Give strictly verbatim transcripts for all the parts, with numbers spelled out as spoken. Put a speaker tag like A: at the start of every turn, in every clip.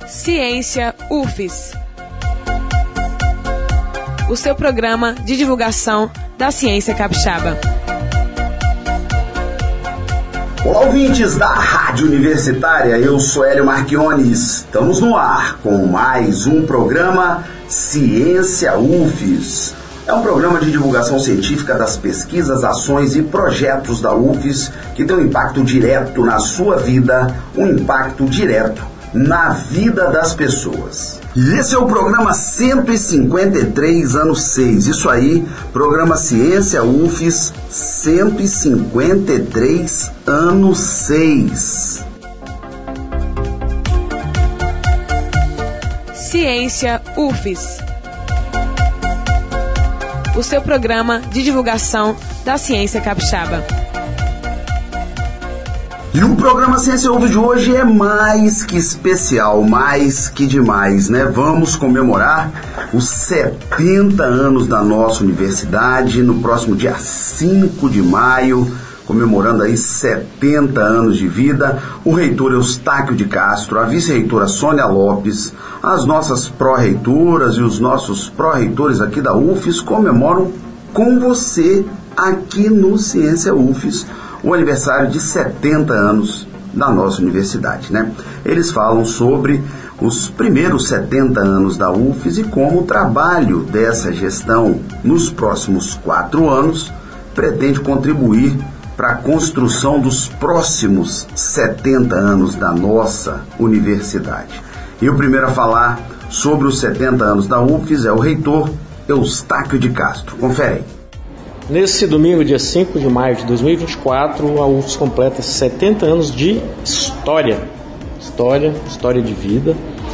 A: Ciência U F S, o seu programa de divulgação da ciência capixaba.
B: Olá, ouvintes da Rádio Universitária, eu sou Hélio Marchione. Estamos no ar com mais um programa Ciência U F S. É um programa de divulgação científica das pesquisas, ações e projetos da U F S que tem um impacto direto na sua vida, um impacto direto na vida das pessoas. E esse é o programa cento e cinquenta e três, ano seis. Isso aí, programa Ciência U F S cento e cinquenta e três, ano seis.
A: Ciência U F S, o seu programa de divulgação da ciência capixaba.
B: E o programa Ciência U F S de hoje é mais que especial, mais que demais, né? Vamos comemorar os setenta anos da nossa universidade no próximo dia cinco de maio, comemorando aí setenta anos de vida. O reitor Eustáquio de Castro, a vice-reitora Sônia Lopes, as nossas pró-reitoras e os nossos pró-reitores aqui da U F S comemoram com você aqui no Ciência U F S o aniversário de setenta anos da nossa universidade, né? Eles falam sobre os primeiros setenta anos da U F S e como o trabalho dessa gestão nos próximos quatro anos pretende contribuir para a construção dos próximos setenta anos da nossa universidade. E o primeiro a falar sobre os setenta anos da U F S é o reitor Eustáquio de Castro. Confere aí.
C: Nesse domingo, dia cinco de maio de dois mil e vinte e quatro, a U F S completa setenta anos de história. História, história de vida.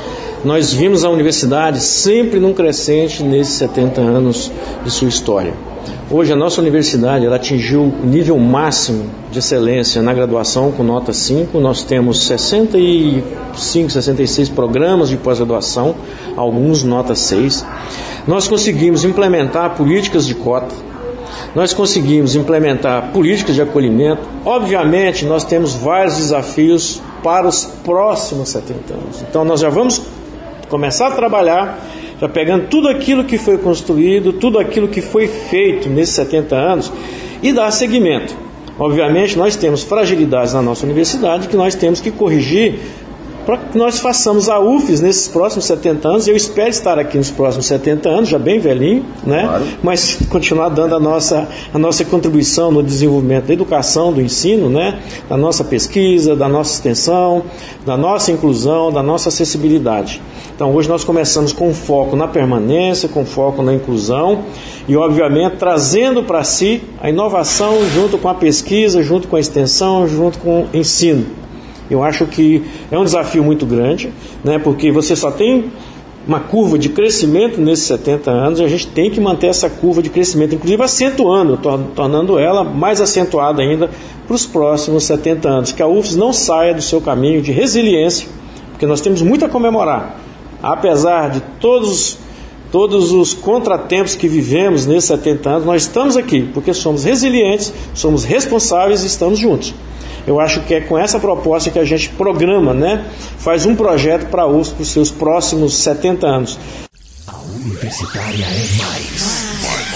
C: Nós vimos a universidade sempre num crescente nesses setenta anos de sua história. Hoje a nossa universidade ela atingiu o nível máximo de excelência na graduação com nota cinco. Nós temos sessenta e cinco, sessenta e seis programas de pós-graduação, alguns nota seis. Nós conseguimos implementar políticas de cota. Nós conseguimos implementar políticas de acolhimento. Obviamente, nós temos vários desafios para os próximos setenta anos. Então, nós já vamos começar a trabalhar, já pegando tudo aquilo que foi construído, tudo aquilo que foi feito nesses setenta anos e dar seguimento. Obviamente, nós temos fragilidades na nossa universidade que nós temos que corrigir para que nós façamos a U F S nesses próximos setenta anos. Eu espero estar aqui nos próximos setenta anos, já bem velhinho, né? Claro. Mas continuar dando a nossa, a nossa contribuição no desenvolvimento da educação, do ensino, né? Da nossa pesquisa, da nossa extensão, da nossa inclusão, da nossa acessibilidade. Então hoje nós começamos com foco na permanência, com foco na inclusão e obviamente trazendo para si a inovação junto com a pesquisa, junto com a extensão, junto com o ensino. Eu acho que é um desafio muito grande, né, porque você só tem uma curva de crescimento nesses setenta anos e a gente tem que manter essa curva de crescimento, inclusive acentuando, tornando ela mais acentuada ainda para os próximos setenta anos. Que a U F S não saia do seu caminho de resiliência, porque nós temos muito a comemorar. Apesar de todos, todos os contratempos que vivemos nesses setenta anos, nós estamos aqui porque somos resilientes, somos responsáveis e estamos juntos. Eu acho que é com essa proposta que a gente programa, né? Faz um projeto para a U F S para os seus próximos setenta anos.
D: A universitária é mais.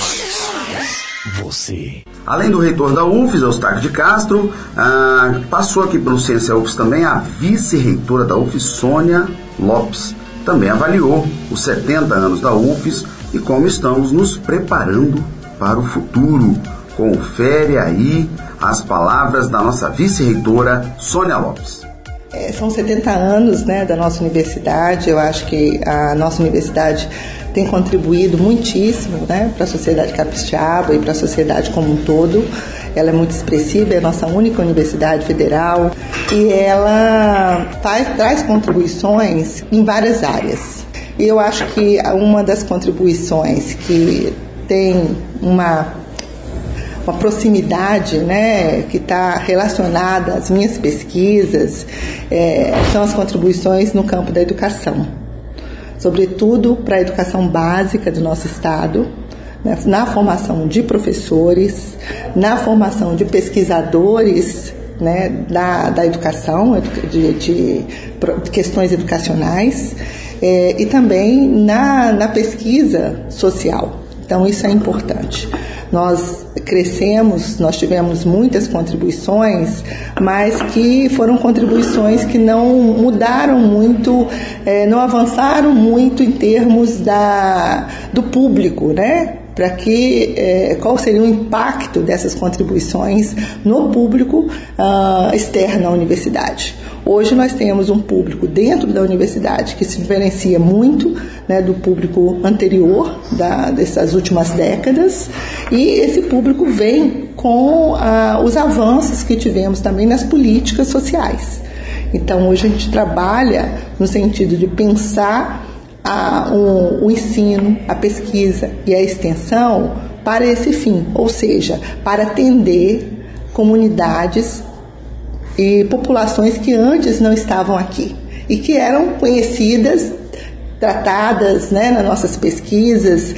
D: mais. Você.
B: Além do reitor da U F S, Eustáquio de Castro, ah, passou aqui pelo Ciência U F S também a vice-reitora da U F S, Sônia Lopes. Também avaliou os setenta anos da U F S e como estamos nos preparando para o futuro. Confere aí as palavras da nossa vice-reitora Sônia Lopes.
E: É, são setenta anos, né, da nossa universidade. Eu acho que a nossa universidade tem contribuído muitíssimo, né, para a sociedade capixaba e para a sociedade como um todo. Ela é muito expressiva, é a nossa única universidade federal e ela faz, traz contribuições em várias áreas. E eu acho que uma das contribuições que tem uma uma proximidade, né, que está relacionada às minhas pesquisas, é, são as contribuições no campo da educação, sobretudo para a educação básica do nosso estado, né, na formação de professores, na formação de pesquisadores né, da, da educação, de, de, de questões educacionais, é, e também na, na pesquisa social. Então, isso é importante. Nós crescemos, nós tivemos muitas contribuições, mas que foram contribuições que não mudaram muito, é, não avançaram muito em termos da, do público, né? Para que, é, qual seria o impacto dessas contribuições no público uh, externo à universidade. Hoje nós temos um público dentro da universidade que se diferencia muito, né, do público anterior, da, dessas últimas décadas, e esse público vem com ah, os avanços que tivemos também nas políticas sociais. Então hoje a gente trabalha no sentido de pensar a, um, o ensino, a pesquisa e a extensão para esse fim, ou seja, para atender comunidades e populações que antes não estavam aqui e que eram conhecidas, tratadas, né, nas nossas pesquisas,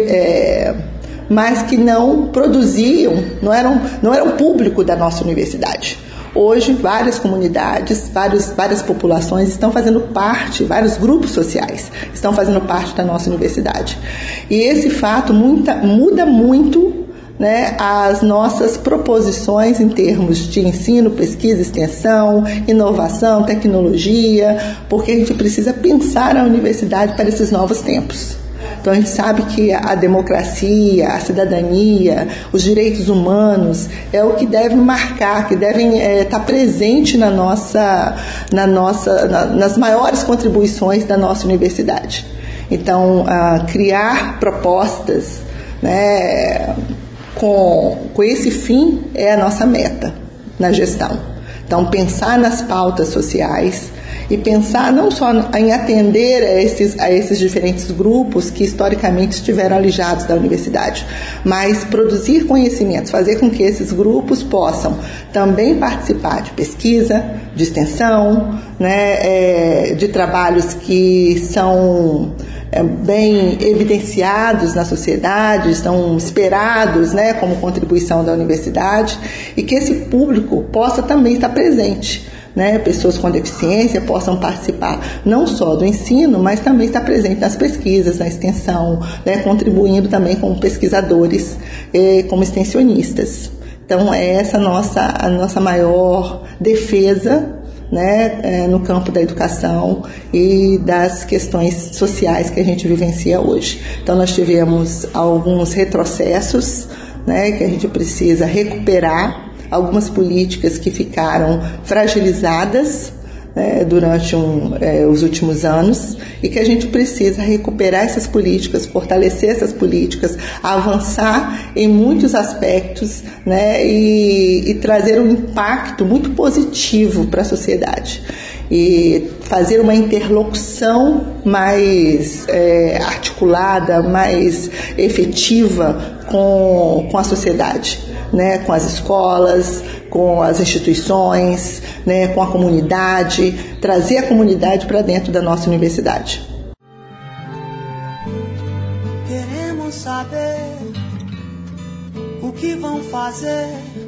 E: é, mas que não produziam, não eram, não eram público da nossa universidade. Hoje, várias comunidades, vários, várias populações estão fazendo parte, vários grupos sociais estão fazendo parte da nossa universidade. E esse fato muita, muda muito, né, as nossas proposições em termos de ensino, pesquisa, extensão, inovação, tecnologia, porque a gente precisa pensar a universidade para esses novos tempos. Então a gente sabe que a democracia, a cidadania, os direitos humanos é o que deve marcar, que devem é, estar presente na nossa, na nossa, na, nas maiores contribuições da nossa universidade. Então, ah, criar propostas, né, com, com esse fim é a nossa meta na gestão. Então, pensar nas pautas sociais e pensar não só em atender a esses, a esses diferentes grupos que historicamente estiveram alijados da universidade, mas produzir conhecimentos, fazer com que esses grupos possam também participar de pesquisa, de extensão, né, é, de trabalhos que são é, bem evidenciados na sociedade, estão esperados, né, como contribuição da universidade, e que esse público possa também estar presente. Né, pessoas com deficiência possam participar não só do ensino, mas também estar presente nas pesquisas, na extensão, né, contribuindo também como pesquisadores, eh, como extensionistas. Então, é essa nossa, a nossa maior defesa, né, eh, no campo da educação e das questões sociais que a gente vivencia hoje. Então, nós tivemos alguns retrocessos, né, que a gente precisa recuperar, algumas políticas que ficaram fragilizadas, né, durante um, é, os últimos anos, e que a gente precisa recuperar essas políticas, fortalecer essas políticas, avançar em muitos aspectos, né, e, e trazer um impacto muito positivo para a sociedade. E fazer uma interlocução mais é, articulada, mais efetiva com, com a sociedade, né, com as escolas, com as instituições, né, com a comunidade, trazer a comunidade para dentro da nossa universidade.
F: Queremos saber o que vão fazer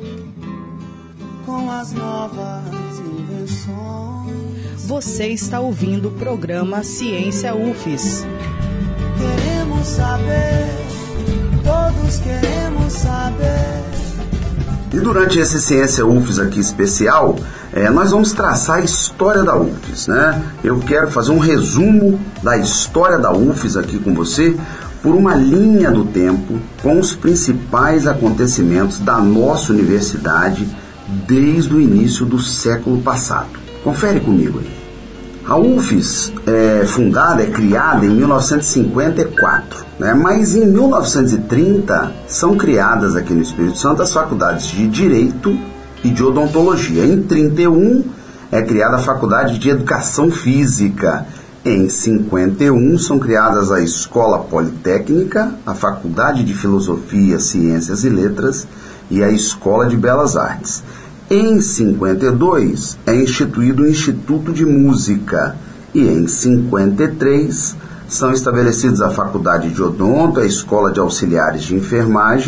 F: com as novas invenções.
G: Você está ouvindo o programa Ciência U F E S.
F: Queremos saber, todos queremos saber.
B: E durante esse Ciência U F E S aqui especial, é, nós vamos traçar a história da U F E S, né? Eu quero fazer um resumo da história da U F E S aqui com você, por uma linha do tempo, com os principais acontecimentos da nossa universidade desde o início do século passado. Confere comigo aí. A U F E S é fundada, é criada em mil novecentos e cinquenta e quatro, né? Mas em mil novecentos e trinta são criadas aqui no Espírito Santo as faculdades de Direito e de Odontologia. Em trinta e um é criada a Faculdade de Educação Física. Em cinquenta e um são criadas a Escola Politécnica, a Faculdade de Filosofia, Ciências e Letras e a Escola de Belas Artes. Em cinquenta e dois é instituído o Instituto de Música e em cinquenta e três são estabelecidos a Faculdade de Odonto, a Escola de Auxiliares de Enfermagem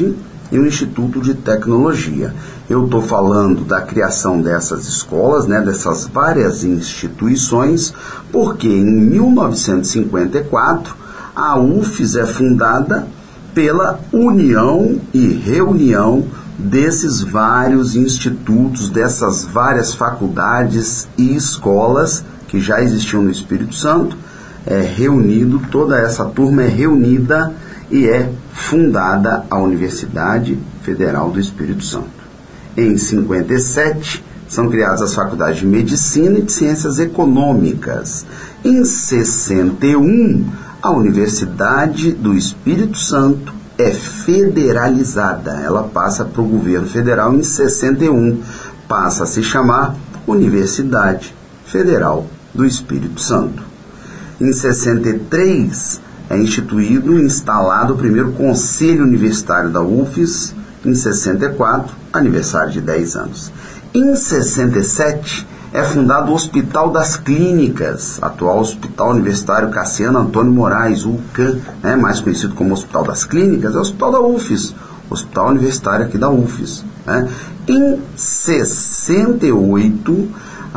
B: e o Instituto de Tecnologia. Eu estou falando da criação dessas escolas, né, dessas várias instituições, porque em mil novecentos e cinquenta e quatro a U F S é fundada pela união e reunião desses vários institutos, dessas várias faculdades e escolas que já existiam no Espírito Santo. É reunido, toda essa turma é reunida e é fundada a Universidade Federal do Espírito Santo. Em cinquenta e sete, são criadas as faculdades de Medicina e de Ciências Econômicas. Em sessenta e um, a Universidade do Espírito Santo é federalizada. Ela passa para o governo federal. Em sessenta e um, passa a se chamar Universidade Federal do Espírito Santo. Em sessenta e três, é instituído e instalado o primeiro Conselho Universitário da U F S. Em sessenta e quatro, aniversário de dez anos. Em sessenta e sete, é fundado o Hospital das Clínicas, atual Hospital Universitário Cassiano Antônio Moraes, U C A M, né, mais conhecido como Hospital das Clínicas, é o Hospital da U F S, Hospital Universitário aqui da U F S. Né. Em sessenta e oito,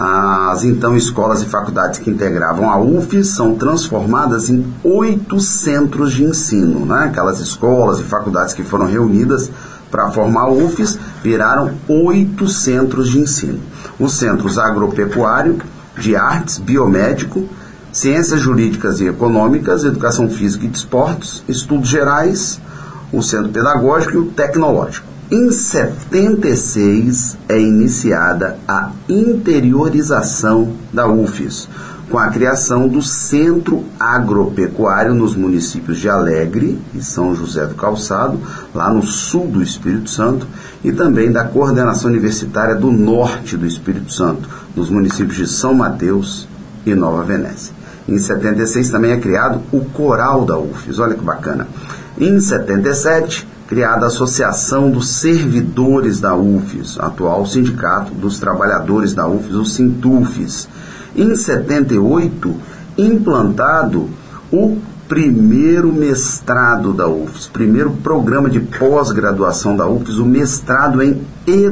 B: as então escolas e faculdades que integravam a U F S são transformadas em oito centros de ensino. Né? Aquelas escolas e faculdades que foram reunidas para formar a U F S viraram oito centros de ensino. Os centros agropecuário, de artes, biomédico, ciências jurídicas e econômicas, educação física e de esportes, estudos gerais, o centro pedagógico e o tecnológico. Em setenta e seis é iniciada a interiorização da U F S, com a criação do Centro Agropecuário nos municípios de Alegre e São José do Calçado, lá no sul do Espírito Santo, e também da Coordenação Universitária do Norte do Espírito Santo, nos municípios de São Mateus e Nova Venécia. Em setenta e seis também é criado o Coral da U F S, olha que bacana. Em setenta e sete, criada a Associação dos Servidores da U F S, atual Sindicato dos Trabalhadores da U F S, o Sintufes. Em setenta e oito, implantado o primeiro mestrado da U F S, primeiro programa de pós-graduação da U F S, o mestrado em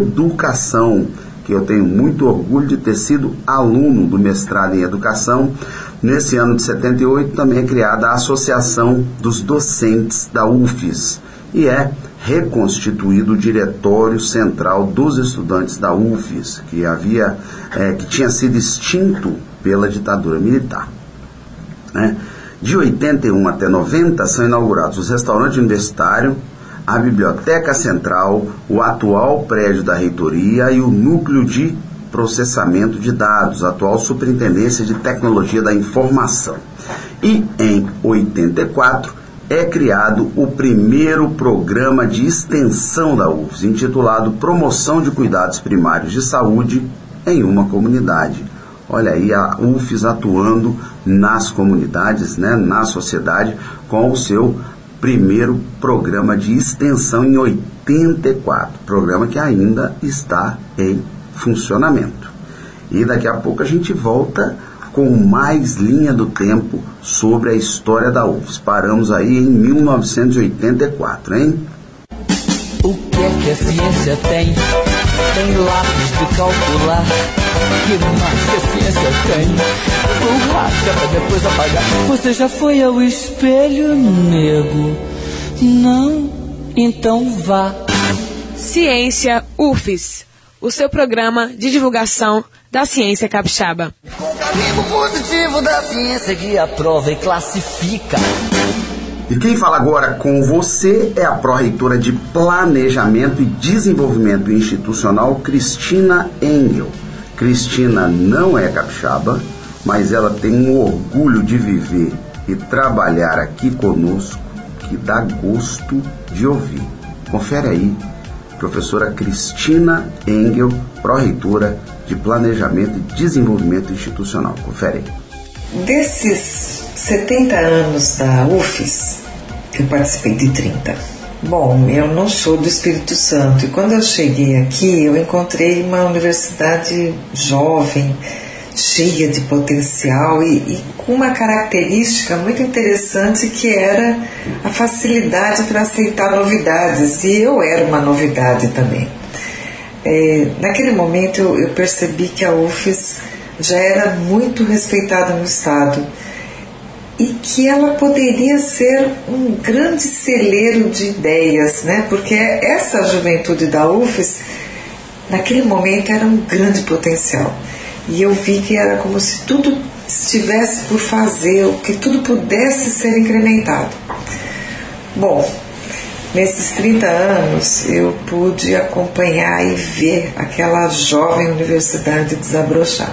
B: Educação, que eu tenho muito orgulho de ter sido aluno do mestrado em Educação. Nesse ano de setenta e oito também é criada a Associação dos Docentes da U F S e é reconstituído o Diretório Central dos Estudantes da U F S, que, havia, é, que tinha sido extinto pela ditadura militar. Né? De oitenta e um até noventa são inaugurados os restaurantes universitários, a Biblioteca Central, o atual prédio da reitoria e o Núcleo de Processamento de Dados, a atual Superintendência de Tecnologia da Informação. E em oitenta e quatro é criado o primeiro programa de extensão da U F S, intitulado Promoção de Cuidados Primários de Saúde em uma Comunidade. Olha aí a U F S atuando nas comunidades, né, na sociedade, com o seu primeiro programa de extensão em oitenta e quatro, programa que ainda está em funcionamento. E daqui a pouco a gente volta com mais linha do tempo sobre a história da U F S. Paramos aí em mil novecentos e oitenta e quatro, hein?
H: O que é que a ciência tem? Tem lápis de calcular. Que mais que a ciência tem? Borracha pra depois apagar. Você já foi ao espelho, nego? Não? Então vá.
A: Ciência U F S, o seu programa de divulgação da ciência capixaba.
H: O carimbo positivo da ciência que aprova e classifica.
B: E quem fala agora com você é a pró-reitora de Planejamento e Desenvolvimento Institucional, Cristina Engel. Cristina não é capixaba, mas ela tem um orgulho de viver e trabalhar aqui conosco que dá gosto de ouvir. Confere aí, professora Cristina Engel, pró-reitora de Planejamento e Desenvolvimento Institucional. Confere aí.
I: Desses setenta anos da U F S, eu participei de trinta. Bom, eu não sou do Espírito Santo e quando eu cheguei aqui eu encontrei uma universidade jovem, cheia de potencial e, e com uma característica muito interessante, que era a facilidade para aceitar novidades, e eu era uma novidade também. É, naquele momento eu, eu percebi que a U F S já era muito respeitada no Estado e que ela poderia ser um grande celeiro de ideias, né? Porque essa juventude da U F S, naquele momento, era um grande potencial. E eu vi que era como se tudo estivesse por fazer, que tudo pudesse ser incrementado. Bom, nesses trinta anos eu pude acompanhar e ver aquela jovem universidade desabrochar.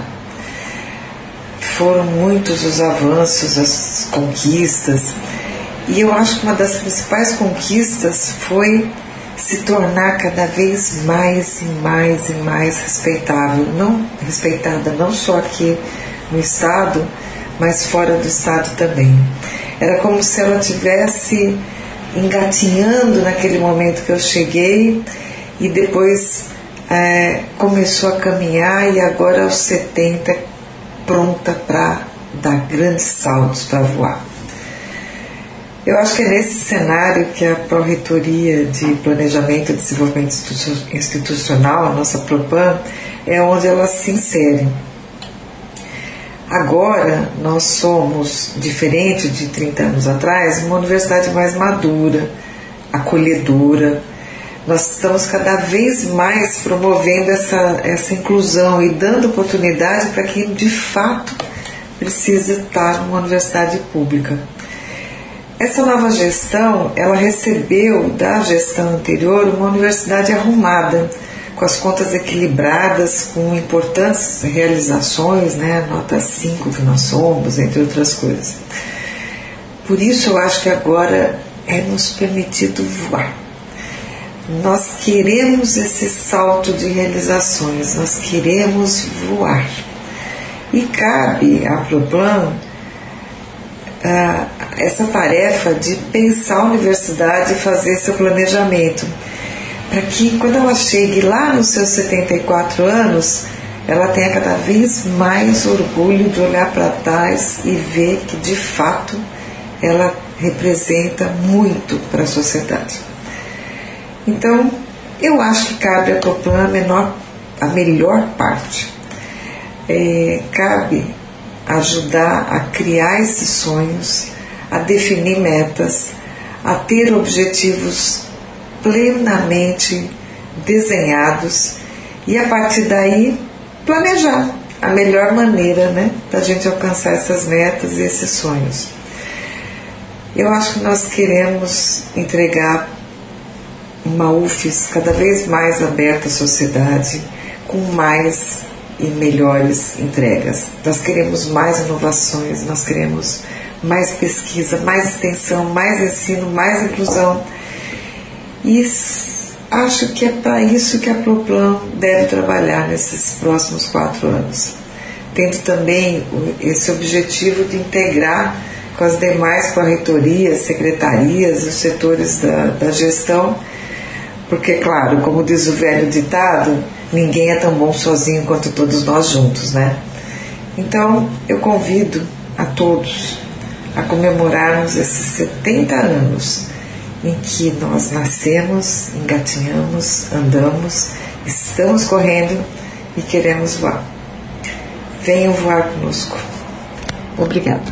I: Foram muitos os avanços, as conquistas, e eu acho que uma das principais conquistas foi se tornar cada vez mais e mais e mais respeitável, não respeitada não só aqui no Estado, mas fora do Estado também. Era como se ela tivesse engatinhando naquele momento que eu cheguei, e depois é, começou a caminhar, e agora aos setenta pronta para dar grandes saltos para voar. Eu acho que é nesse cenário que a Pró-Reitoria de Planejamento e Desenvolvimento Institucional, a nossa PROPLAN, é onde ela se insere. Agora nós somos, diferente de trinta anos atrás, uma universidade mais madura, acolhedora. Nós estamos cada vez mais promovendo essa, essa inclusão e dando oportunidade para quem de fato precisa estar numa universidade pública. Essa nova gestão, ela recebeu da gestão anterior uma universidade arrumada, com as contas equilibradas, com importantes realizações, né, nota cinco que nós somos, entre outras coisas. Por isso eu acho que agora é nos permitido voar. Nós queremos esse salto de realizações, nós queremos voar. E cabe à PROPLAN uh, essa tarefa de pensar a universidade e fazer seu planejamento, para que quando ela chegue lá nos seus setenta e quatro anos, ela tenha cada vez mais orgulho de olhar para trás e ver que de fato ela representa muito para a sociedade. Então, eu acho que cabe à PROPLAN a, menor, a melhor parte. É, cabe ajudar a criar esses sonhos, a definir metas, a ter objetivos plenamente desenhados e, a partir daí, planejar a melhor maneira, né, para a gente alcançar essas metas e esses sonhos. Eu acho que nós queremos entregar uma U F S cada vez mais aberta à sociedade, com mais e melhores entregas. Nós queremos mais inovações, nós queremos mais pesquisa, mais extensão, mais ensino, mais inclusão. E acho que é para isso que a PROPLAN deve trabalhar nesses próximos quatro anos, tendo também esse objetivo de integrar com as demais pró-reitorias, secretarias e os setores da, da gestão, porque, claro, como diz o velho ditado, ninguém é tão bom sozinho quanto todos nós juntos, né? Então, eu convido a todos a comemorarmos esses setenta anos em que nós nascemos, engatinhamos, andamos, estamos correndo e queremos voar. Venham voar conosco. Obrigada.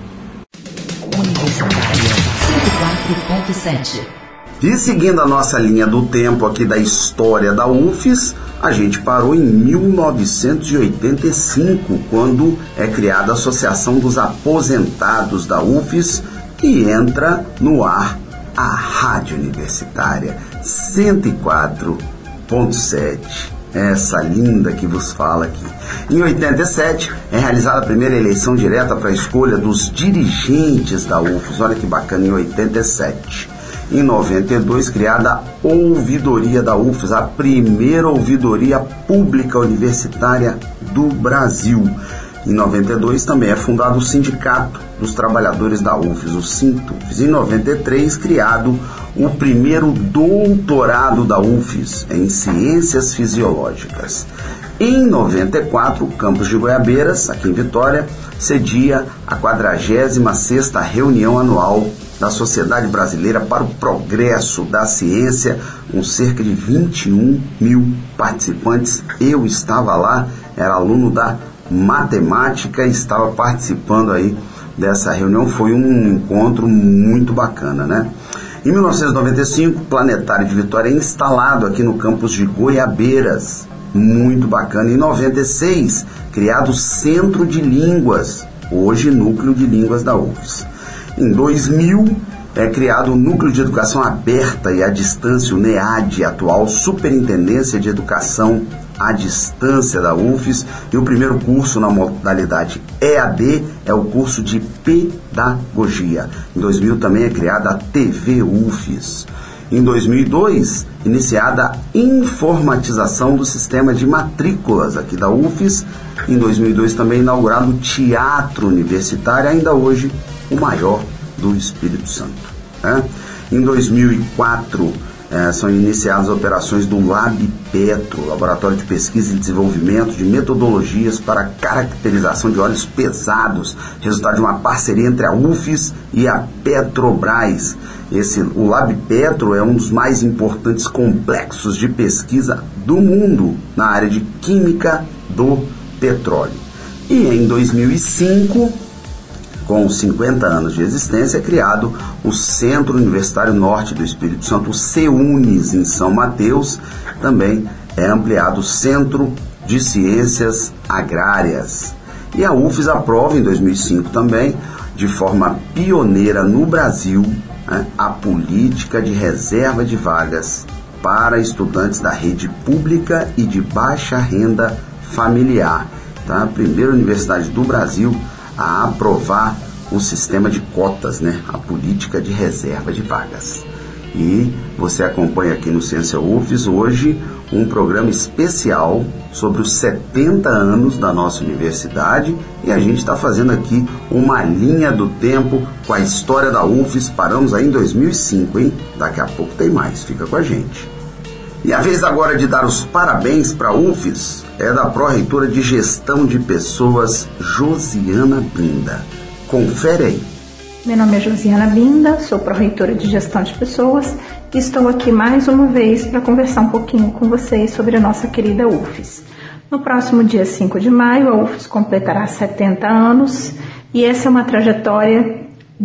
J: Universitária cento e quatro ponto sete.
B: E seguindo a nossa linha do tempo aqui da história da U F S, a gente parou em mil novecentos e oitenta e cinco, quando é criada a Associação dos Aposentados da U F S, e entra no ar a Rádio Universitária cento e quatro ponto sete. Essa linda que vos fala aqui. Em oitenta e sete é realizada a primeira eleição direta para a escolha dos dirigentes da U F S. Olha que bacana, em oitenta e sete. Em noventa e dois, criada a Ouvidoria da U F S, a primeira ouvidoria pública universitária do Brasil. Em noventa e dois também é fundado o Sindicato dos Trabalhadores da U F S, o Sintufs. Em noventa e três, criado o primeiro doutorado da U F S em Ciências Fisiológicas. Em noventa e quatro, o campus de Goiabeiras, aqui em Vitória, cedia a quadragésima sexta reunião anual da Sociedade Brasileira para o Progresso da Ciência, com cerca de vinte e um mil participantes. Eu estava lá, era aluno da matemática e estava participando aí dessa reunião. Foi um encontro muito bacana, né? Em mil novecentos e noventa e cinco, o Planetário de Vitória é instalado aqui no campus de Goiabeiras. Muito bacana. Em noventa e seis, criado o Centro de Línguas, hoje Núcleo de Línguas da U F S. Em dois mil, é criado o Núcleo de Educação Aberta e à Distância, o NEAD, atual Superintendência de Educação à Distância da U F S, e o primeiro curso na modalidade E A D é o curso de Pedagogia. Em dois mil também é criada a T V U F S. Em dois mil e dois, iniciada a informatização do sistema de matrículas aqui da U F S. Em dois mil e dois também inaugurado o Teatro Universitário, ainda hoje o maior do Espírito Santo, né? Em dois mil e quatro, eh, são iniciadas as operações do Lab Petro, Laboratório de Pesquisa e Desenvolvimento de Metodologias para Caracterização de Óleos Pesados, resultado de uma parceria entre a U F S e a Petrobras. Esse, o Lab Petro é um dos mais importantes complexos de pesquisa do mundo na área de química do petróleo. E em dois mil e cinco, com cinquenta anos de existência, é criado o Centro Universitário Norte do Espírito Santo, o CEUNES, em São Mateus. Também é ampliado o Centro de Ciências Agrárias. E a U F S aprova em dois mil e cinco também, de forma pioneira no Brasil, né, a política de reserva de vagas para estudantes da rede pública e de baixa renda familiar. Tá? A primeira universidade do Brasil a aprovar o sistema de cotas, né? A política de reserva de vagas. E você acompanha aqui no Ciência U F S hoje um programa especial sobre os setenta anos da nossa universidade, e a gente está fazendo aqui uma linha do tempo com a história da U F S. Paramos aí em dois mil e cinco, hein? Daqui a pouco tem mais, fica com a gente. E a vez agora de dar os parabéns para a U F S é da pró-reitora de Gestão de Pessoas, Josiana Binda. Confere aí.
K: Meu nome é Josiana Binda, sou pró-reitora de Gestão de Pessoas e estou aqui mais uma vez para conversar um pouquinho com vocês sobre a nossa querida U F S. No próximo dia cinco de maio, a U F S completará setenta anos e essa é uma trajetória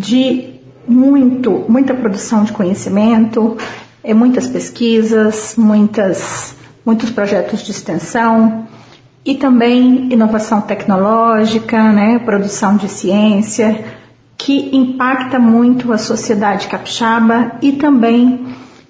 K: de muito, muita produção de conhecimento, é, muitas pesquisas, muitas, muitos projetos de extensão e também inovação tecnológica, né, produção de ciência, que impacta muito a sociedade capixaba e também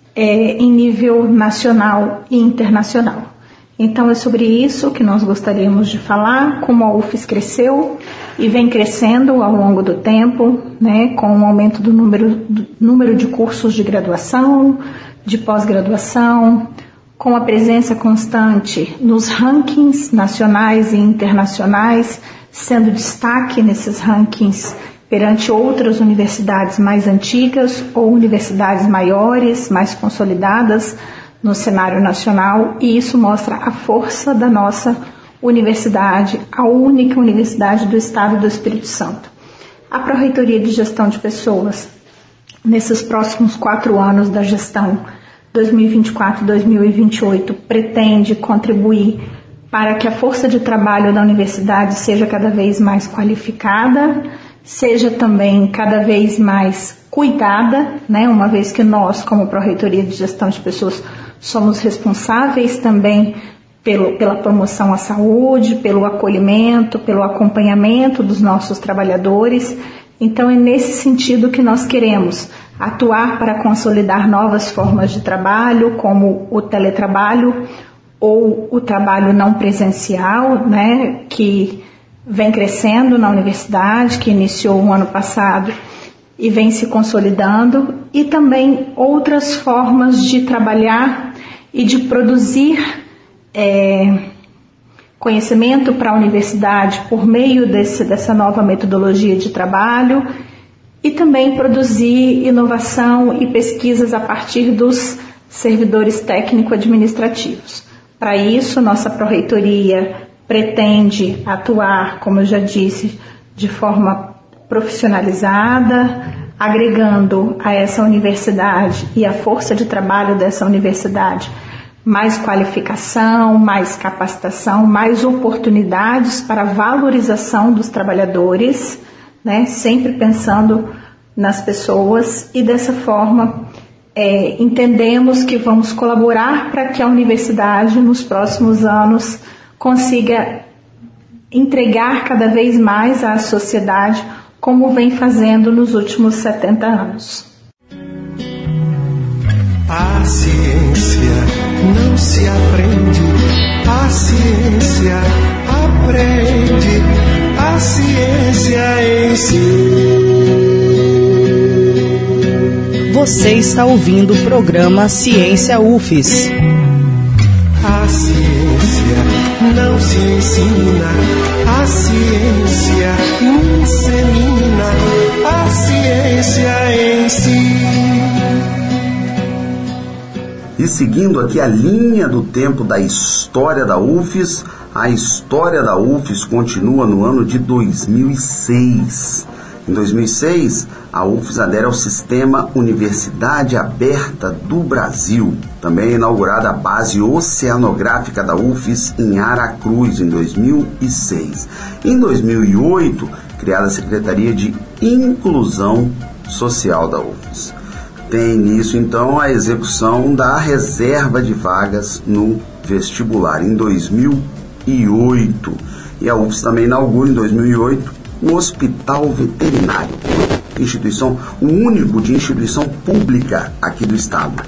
K: é, em nível nacional e internacional. Então é sobre isso que nós gostaríamos de falar, como a U F S cresceu e vem crescendo ao longo do tempo, né, com o aumento do número, do número de cursos de graduação, de pós-graduação, com a presença constante nos rankings nacionais e internacionais, sendo destaque nesses rankings perante outras universidades mais antigas ou universidades maiores, mais consolidadas no cenário nacional, e isso mostra a força da nossa universidade, a única universidade do estado do Espírito Santo. A Pró-Reitoria de Gestão de Pessoas, nesses próximos quatro anos da gestão dois mil e vinte e quatro a dois mil e vinte e oito, pretende contribuir para que a força de trabalho da universidade seja cada vez mais qualificada, seja também cada vez mais cuidada, né, uma vez que nós, como Pró-Reitoria de Gestão de Pessoas, somos responsáveis também pelo, pela promoção à saúde, pelo acolhimento, pelo acompanhamento dos nossos trabalhadores. Então é nesse sentido que nós queremos atuar para consolidar novas formas de trabalho, como o teletrabalho ou o trabalho não presencial, né, que vem crescendo na universidade, que iniciou o ano passado e vem se consolidando, e também outras formas de trabalhar e de produzir é, conhecimento para a universidade por meio desse, dessa nova metodologia de trabalho, e também produzir inovação e pesquisas a partir dos servidores técnico-administrativos. Para isso, nossa pró-reitoria pretende atuar, como eu já disse, de forma profissionalizada, agregando a essa universidade e a força de trabalho dessa universidade mais qualificação, mais capacitação, mais oportunidades para a valorização dos trabalhadores, né, sempre pensando nas pessoas, e dessa forma é, entendemos que vamos colaborar para que a universidade nos próximos anos consiga entregar cada vez mais à sociedade, como vem fazendo nos últimos setenta anos.
F: A ciência não se aprende, a ciência aprende, a ciência em si.
G: Você está ouvindo o programa Ciência U F S.
F: A ciência não se ensina, a ciência insemina, a ciência em si.
B: E seguindo aqui a linha do tempo da história da U F S, a história da U F S continua no ano de dois mil e seis. Em dois mil e seis, a U F S adere ao Sistema Universidade Aberta do Brasil. Também é inaugurada a base oceanográfica da U F S em Aracruz, em dois mil e seis. Em dois mil e oito, criada a Secretaria de Inclusão Social da U F S. Tem início, então, a execução da reserva de vagas no vestibular, em dois mil e oito. E a U F S também inaugura, em dois mil e oito, o Hospital Veterinário, instituição, o único de instituição pública aqui do estado.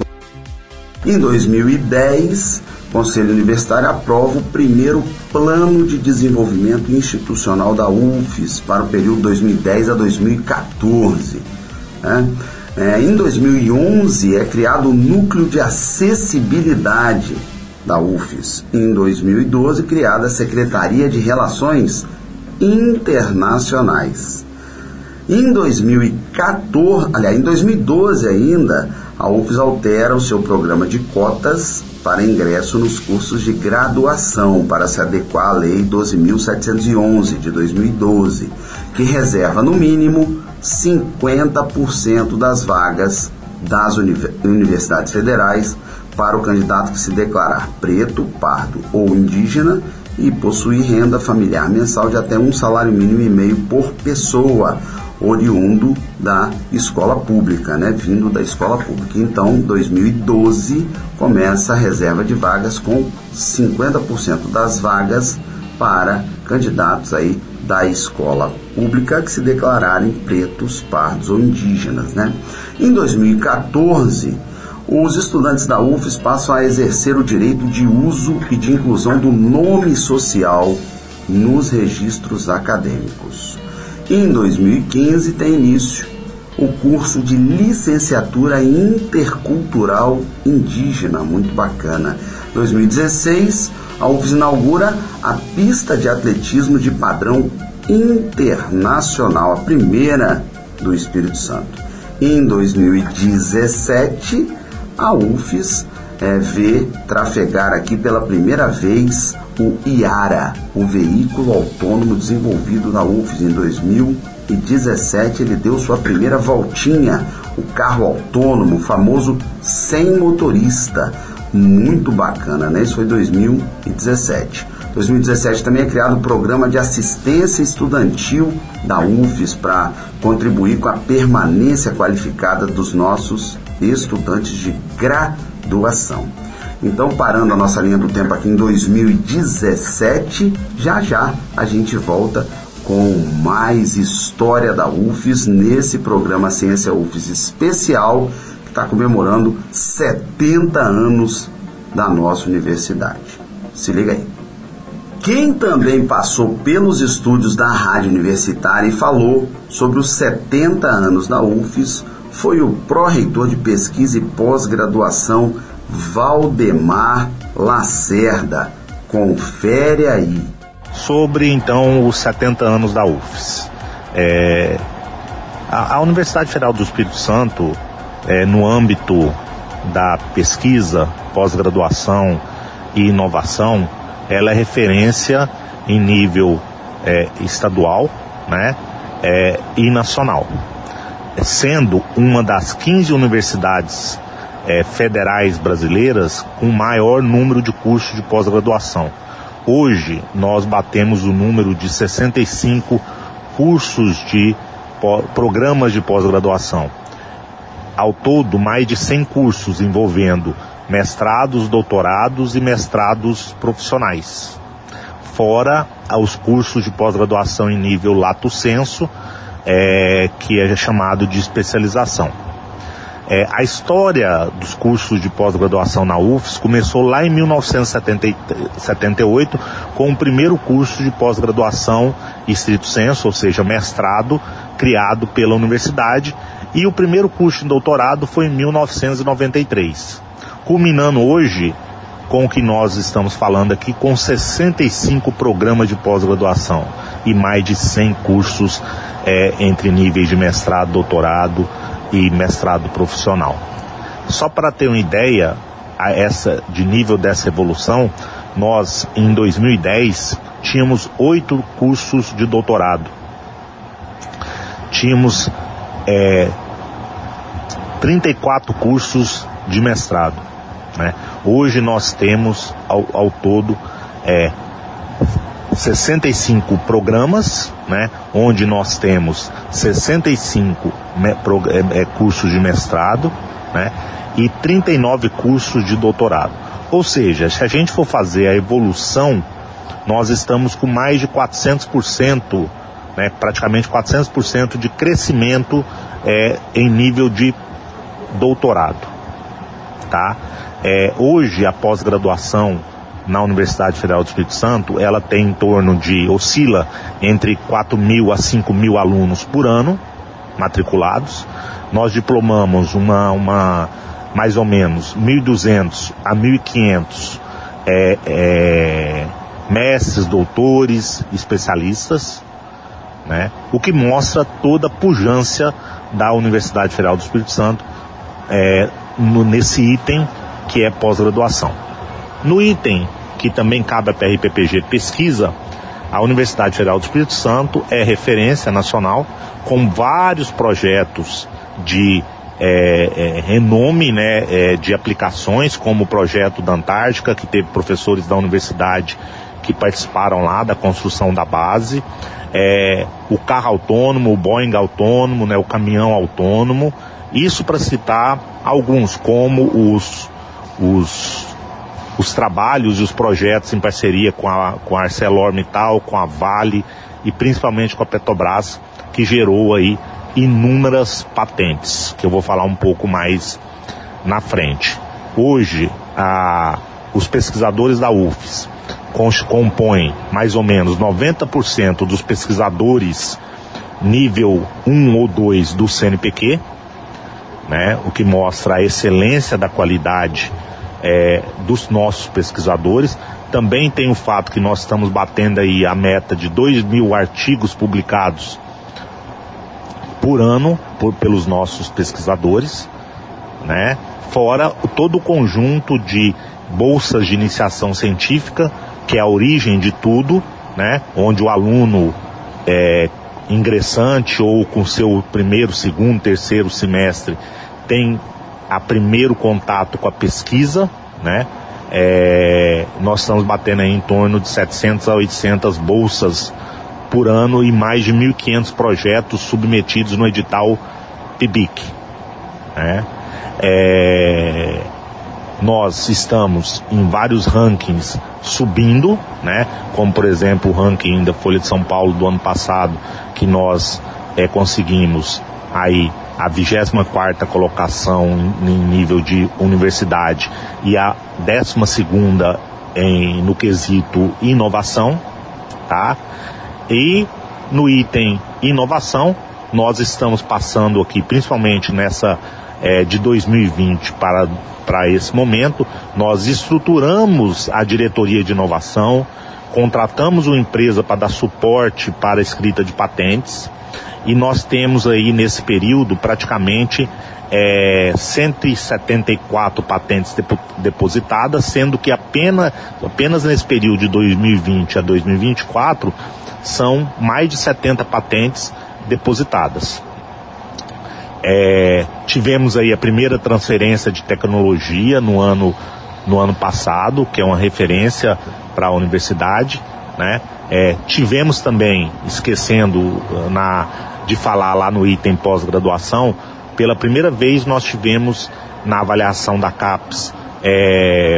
B: Em dois mil e dez, o Conselho Universitário aprova o primeiro Plano de Desenvolvimento Institucional da U F S para o período dois mil e dez a dois mil e quatorze. Né? É, em dois mil e onze é criado o Núcleo de Acessibilidade da U F S. Em dois mil e doze, criada a Secretaria de Relações Internacionais. Em dois mil e quatorze, aliás, em dois mil e doze ainda, a U F S altera o seu programa de cotas para ingresso nos cursos de graduação para se adequar à Lei doze mil setecentos e onze de dois mil e doze, que reserva no mínimo cinquenta por cento das vagas das universidades federais para o candidato que se declarar preto, pardo ou indígena e possuir renda familiar mensal de até um salário mínimo e meio por pessoa, oriundo da escola pública, né? Vindo da escola pública. Então, dois mil e doze começa a reserva de vagas com cinquenta por cento das vagas para candidatos aí da escola pública que se declararem pretos, pardos ou indígenas, né? Em dois mil e quatorze, os estudantes da U F S passam a exercer o direito de uso e de inclusão do nome social nos registros acadêmicos. Em dois mil e quinze tem início o curso de licenciatura intercultural indígena, muito bacana. Em dois mil e dezesseis, a U F S inaugura a pista de atletismo de padrão internacional, a primeira do Espírito Santo. Em dois mil e dezessete, a U F S é, vê trafegar aqui pela primeira vez o IARA, o veículo autônomo desenvolvido na U F S. Em dois mil e dezessete, ele deu sua primeira voltinha, o carro autônomo, famoso sem motorista. Muito bacana, né? Isso foi dois mil e dezessete. dois mil e dezessete também é criado o programa de assistência estudantil da U F S para contribuir com a permanência qualificada dos nossos estudantes de graduação. Então, parando a nossa linha do tempo aqui em dois mil e dezessete, já já a gente volta com mais história da U F S nesse programa Ciência U F S especial, está comemorando setenta anos da nossa universidade. Se liga aí. Quem também passou pelos estúdios da Rádio Universitária e falou sobre os setenta anos da U F S foi o pró-reitor de pesquisa e pós-graduação Valdemar Lacerda. Confere aí.
L: Sobre, então, os setenta anos da U F S. É, a, a Universidade Federal do Espírito Santo, É, no âmbito da pesquisa, pós-graduação e inovação, ela é referência em nível é, estadual, né, é, e nacional, sendo uma das quinze universidades é, federais brasileiras com maior número de cursos de pós-graduação. Hoje nós batemos o número de sessenta e cinco cursos de programas de pós-graduação. Ao todo, mais de cem cursos envolvendo mestrados, doutorados e mestrados profissionais. Fora os cursos de pós-graduação em nível lato sensu, é, que é chamado de especialização. É, a história dos cursos de pós-graduação na U F S começou lá em mil novecentos e setenta e oito com o primeiro curso de pós-graduação estrito sensu, ou seja, mestrado, criado pela universidade, e o primeiro curso de doutorado foi em mil novecentos e noventa e três, culminando hoje com o que nós estamos falando aqui, com sessenta e cinco programas de pós-graduação e mais de cem cursos é, entre níveis de mestrado, doutorado e mestrado profissional. Só para ter uma ideia a essa, de nível dessa evolução, nós em dois mil e dez tínhamos oito cursos de doutorado, tínhamos é, trinta e quatro cursos de mestrado, né? Hoje nós temos ao, ao todo é, sessenta e cinco programas, né, onde nós temos sessenta e cinco me, pro, é, é, cursos de mestrado, né, e trinta e nove cursos de doutorado. Ou seja, se a gente for fazer a evolução, nós estamos com mais de quatrocentos por cento, né, praticamente quatrocentos por cento de crescimento é, em nível de doutorado. Tá? É, hoje a pós-graduação na Universidade Federal do Espírito Santo, ela tem em torno de, oscila entre quatro mil a cinco mil alunos por ano matriculados. Nós diplomamos uma, uma mais ou menos mil e duzentos a mil e quinhentos é, é, mestres, doutores, especialistas, né? O que mostra toda a pujança da Universidade Federal do Espírito Santo é, no, nesse item que é pós-graduação. No item que também cabe a P R P P G pesquisa, a Universidade Federal do Espírito Santo é referência nacional, com vários projetos de é, é, renome, né, é, de aplicações, como o projeto da Antártica, que teve professores da universidade que participaram lá da construção da base, é, o carro autônomo, o Boeing autônomo, né, o caminhão autônomo, isso para citar alguns, como os, os, os trabalhos e os projetos em parceria com a, com a ArcelorMittal, com a Vale e principalmente com a Petrobras, que gerou aí inúmeras patentes, que eu vou falar um pouco mais na frente. Hoje, a, os pesquisadores da U F S compõem mais ou menos noventa por cento dos pesquisadores nível um ou dois do C N P Q, né, o que mostra a excelência da qualidade é, dos nossos pesquisadores. Também tem o fato que nós estamos batendo aí a meta de dois mil artigos publicados por ano por, pelos nossos pesquisadores, né? Fora todo o conjunto de bolsas de iniciação científica, que é a origem de tudo, né? Onde o aluno é, ingressante ou com seu primeiro, segundo, terceiro semestre tem a primeiro contato com a pesquisa, né? É, nós estamos batendo aí em torno de setecentas a oitocentas bolsas por ano e mais de mil e quinhentos projetos submetidos no edital P I B I C, né? É, nós estamos em vários rankings subindo, né? Como por exemplo o ranking da Folha de São Paulo do ano passado, que nós é, conseguimos aí a vigésima quarta colocação em, em nível de universidade e a décima segunda em, no quesito inovação, tá? E no item inovação, nós estamos passando aqui, principalmente nessa é, de dois mil e vinte para, para esse momento, nós estruturamos a diretoria de inovação, contratamos uma empresa para dar suporte para a escrita de patentes, e nós temos aí nesse período praticamente é, cento e setenta e quatro patentes depo, depositadas, sendo que apenas, apenas nesse período de dois mil e vinte a dois mil e vinte e quatro são mais de setenta patentes depositadas. É, tivemos aí a primeira transferência de tecnologia no ano, no ano passado, que é uma referência para a universidade, né? É, tivemos também, esquecendo na, de falar lá no item pós-graduação, pela primeira vez nós tivemos na avaliação da CAPES é,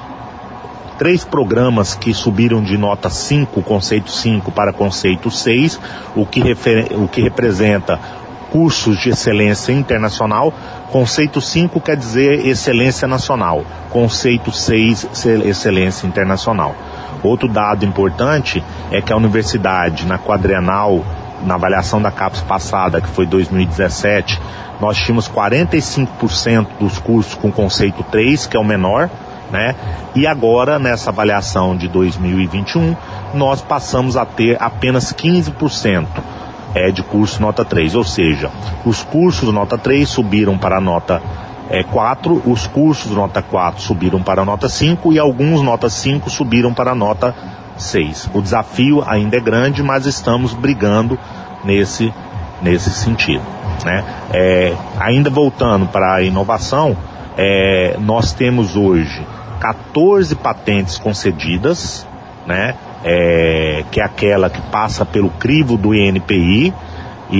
L: três programas que subiram de nota cinco, conceito cinco, para conceito seis, o que, refer, o que representa cursos de excelência internacional. Conceito cinco quer dizer excelência nacional, conceito seis, excelência internacional. Outro dado importante é que a universidade, na quadrienal, na avaliação da CAPES passada, que foi dois mil e dezessete, nós tínhamos quarenta e cinco por cento dos cursos com conceito três, que é o menor, né? E agora, nessa avaliação de dois mil e vinte e um, nós passamos a ter apenas quinze por cento é, de curso nota três, ou seja, os cursos nota três subiram para a nota É, quatro, os cursos nota quatro subiram para a nota cinco e alguns nota cinco subiram para a nota seis. O desafio ainda é grande, mas estamos brigando nesse, nesse sentido, né? É, ainda voltando para a inovação, é, nós temos hoje quatorze patentes concedidas, né? É, que é aquela que passa pelo crivo do I N P I, E,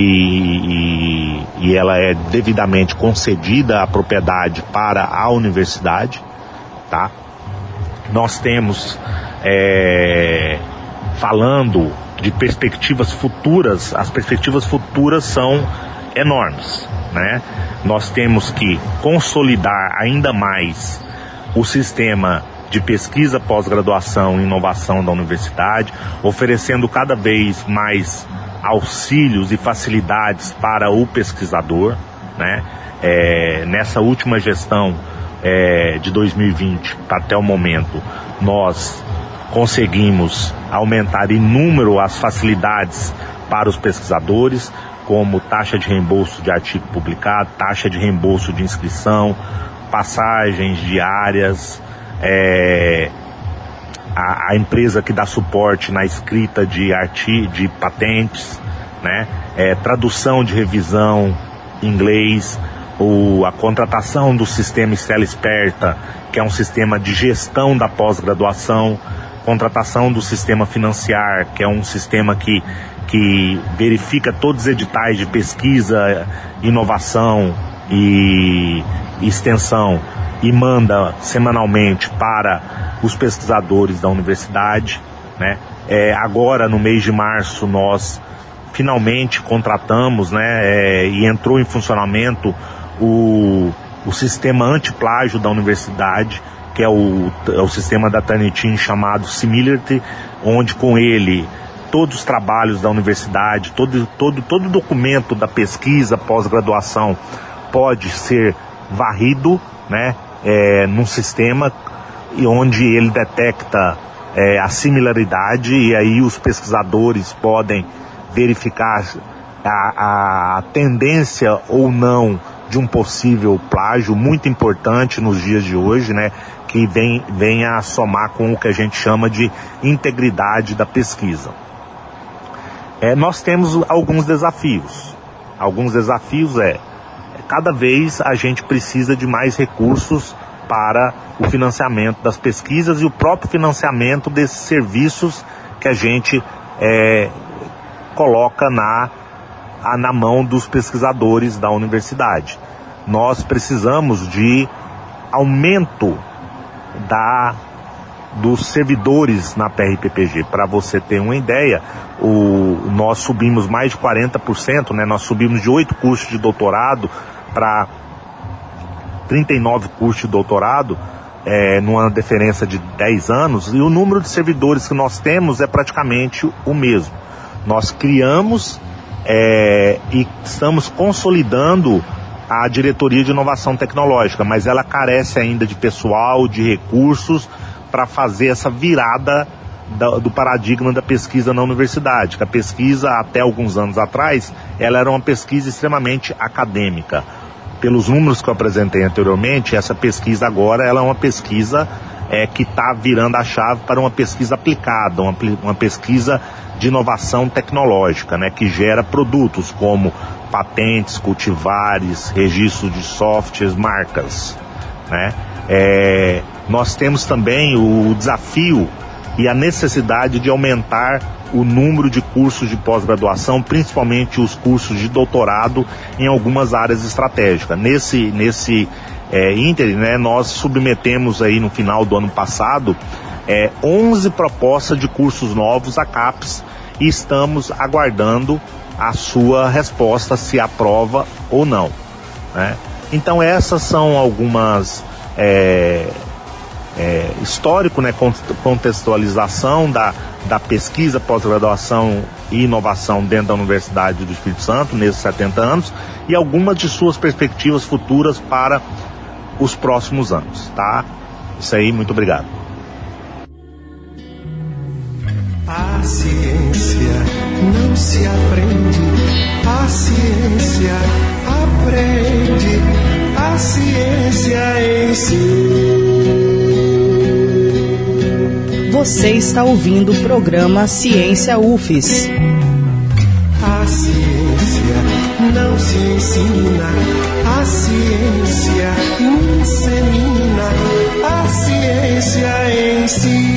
L: e, e ela é devidamente concedida a propriedade para a universidade, tá? Nós temos, é, falando de perspectivas futuras, as perspectivas futuras são enormes, né? Nós temos que consolidar ainda mais o sistema de pesquisa, pós-graduação e inovação da universidade, oferecendo cada vez mais auxílios e facilidades para o pesquisador, né? É, nessa última gestão é, de dois mil e vinte até o momento, nós conseguimos aumentar em número as facilidades para os pesquisadores, como taxa de reembolso de artigo publicado, taxa de reembolso de inscrição, passagens diárias, é, A, a empresa que dá suporte na escrita de, arti, de patentes, né? É, tradução de revisão em inglês, ou a contratação do sistema Estela Esperta, que é um sistema de gestão da pós-graduação, contratação do sistema Financiar, que é um sistema que, que verifica todos os editais de pesquisa, inovação e, e extensão, e manda semanalmente para os pesquisadores da universidade, né? É, agora, no mês de março, nós finalmente contratamos, né, é, e entrou em funcionamento o, o sistema antiplágio da universidade, que é o, é o sistema da Turnitin chamado Similarity, onde com ele todos os trabalhos da universidade, todo, todo, todo documento da pesquisa pós-graduação pode ser varrido, né, é, num sistema e onde ele detecta é, a similaridade, e aí os pesquisadores podem verificar a, a tendência ou não de um possível plágio, muito importante nos dias de hoje, né, que vem, vem a somar com o que a gente chama de integridade da pesquisa. É, nós temos alguns desafios. Alguns desafios é, cada vez a gente precisa de mais recursos para o financiamento das pesquisas e o próprio financiamento desses serviços que a gente é, coloca na, a, na mão dos pesquisadores da universidade. Nós precisamos de aumento da, dos servidores na P R P P G. Para você ter uma ideia, o, nós subimos mais de quarenta por cento, né? Nós subimos de oito cursos de doutorado para trinta e nove cursos de doutorado, é, numa diferença de dez anos, e o número de servidores que nós temos é praticamente o mesmo. Nós criamos é, e estamos consolidando a diretoria de inovação tecnológica, mas ela carece ainda de pessoal, de recursos para fazer essa virada da, do paradigma da pesquisa na universidade. Que a pesquisa, até alguns anos atrás, ela era uma pesquisa extremamente acadêmica. pelos números que eu apresentei anteriormente, essa pesquisa agora ela é uma pesquisa é, que está virando a chave para uma pesquisa aplicada, uma, uma pesquisa de inovação tecnológica, né, que gera produtos como patentes, cultivares, registro de softwares, marcas, né? É, nós temos também o desafio e a necessidade de aumentar o número de cursos de pós-graduação, principalmente os cursos de doutorado em algumas áreas estratégicas. Nesse, nesse é, ínterim, né, nós submetemos aí no final do ano passado é, onze propostas de cursos novos à CAPES e estamos aguardando a sua resposta, se aprova ou não, né? Então essas são algumas... É, é, histórico, né, contextualização da, da pesquisa, pós-graduação e inovação dentro da Universidade do Espírito Santo nesses setenta anos e algumas de suas perspectivas futuras para os próximos anos, tá? Isso aí, muito obrigado.
F: A ciência não se aprende, a ciência aprende, a ciência em si.
G: Você está ouvindo o programa Ciência U F E S.
F: A ciência não se ensina, a ciência insemina, a ciência em si.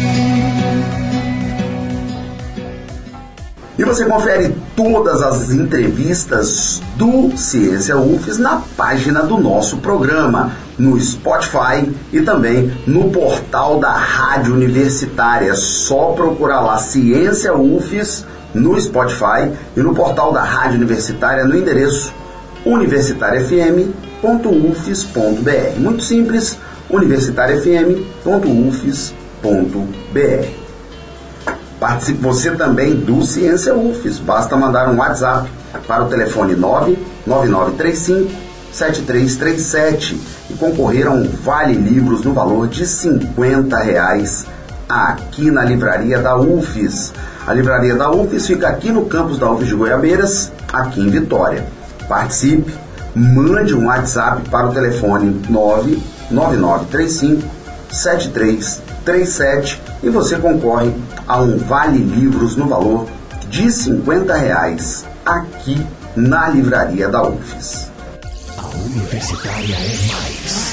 B: E você confere todas as entrevistas do Ciência U F E S na página do nosso programa, no Spotify e também no portal da Rádio Universitária. É só procurar lá Ciência U F E S no Spotify e no portal da Rádio Universitária no endereço universitária f m ponto u f e s ponto b r. Muito simples, universitária f m ponto u f e s ponto b r. Participe você também do Ciência U F E S. Basta mandar um WhatsApp para o telefone nove nove nove três cinco sete três três sete e concorrer a um Vale Livros no valor de cinquenta reais aqui na Livraria da U F E S. A Livraria da U F E S fica aqui no campus da U F E S de Goiabeiras, aqui em Vitória. Participe, mande um WhatsApp para o telefone nove nove nove três cinco sete três três sete e você concorre a um Vale Livros no valor de cinquenta reais aqui na Livraria da U F E S.
D: A Universitária é mais.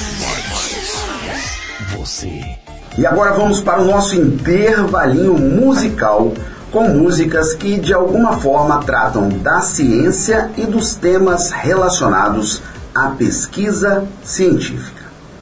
D: Você.
B: E agora vamos para o nosso intervalinho musical com músicas que de alguma forma tratam da ciência e dos temas relacionados à pesquisa científica.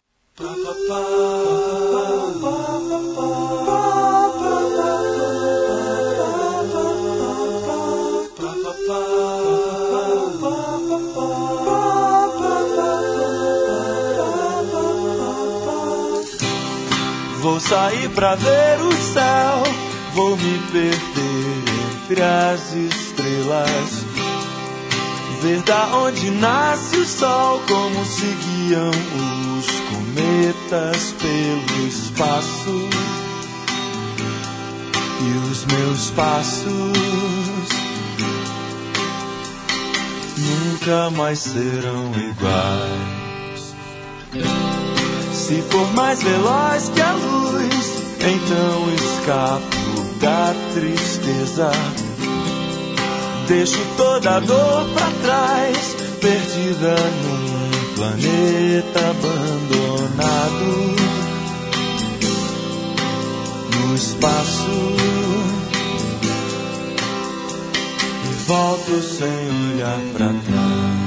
M: Vou sair pra ver o céu, vou me perder entre as estrelas, ver da onde nasce o sol, como se guiam os cometas pelo espaço, e os meus passos nunca mais serão iguais. Se for mais veloz que a luz, então escapo da tristeza. Deixo toda a dor pra trás, perdida num planeta abandonado, no espaço, e volto sem olhar pra trás.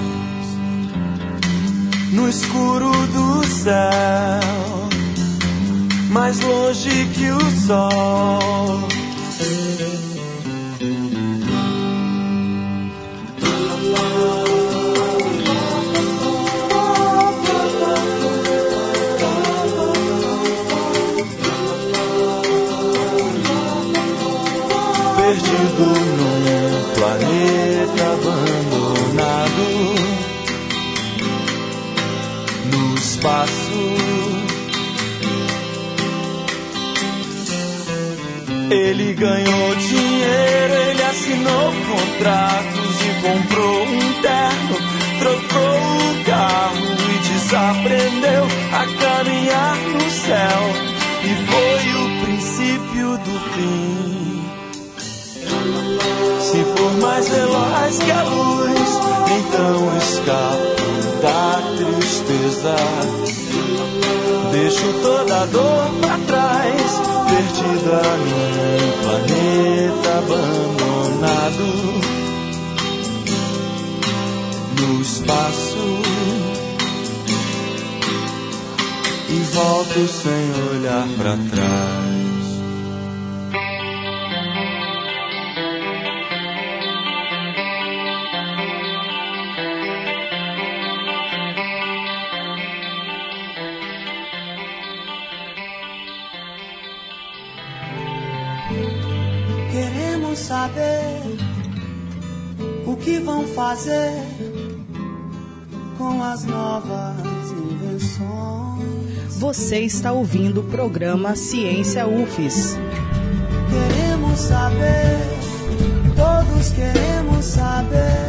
M: No escuro do céu, mais longe que o sol, perdido num planeta abandonado, no espaço. Ele ganhou dinheiro, ele assinou contratos e comprou um terno, trocou o carro mais veloz que a luz. Então escapo da tristeza, deixo toda a dor pra trás, perdida num planeta abandonado, no espaço, e volto sem olhar pra trás.
N: Queremos saber o que vão fazer com as novas invenções.
G: Você está ouvindo o programa Ciência U F E S.
N: Queremos saber, todos queremos saber.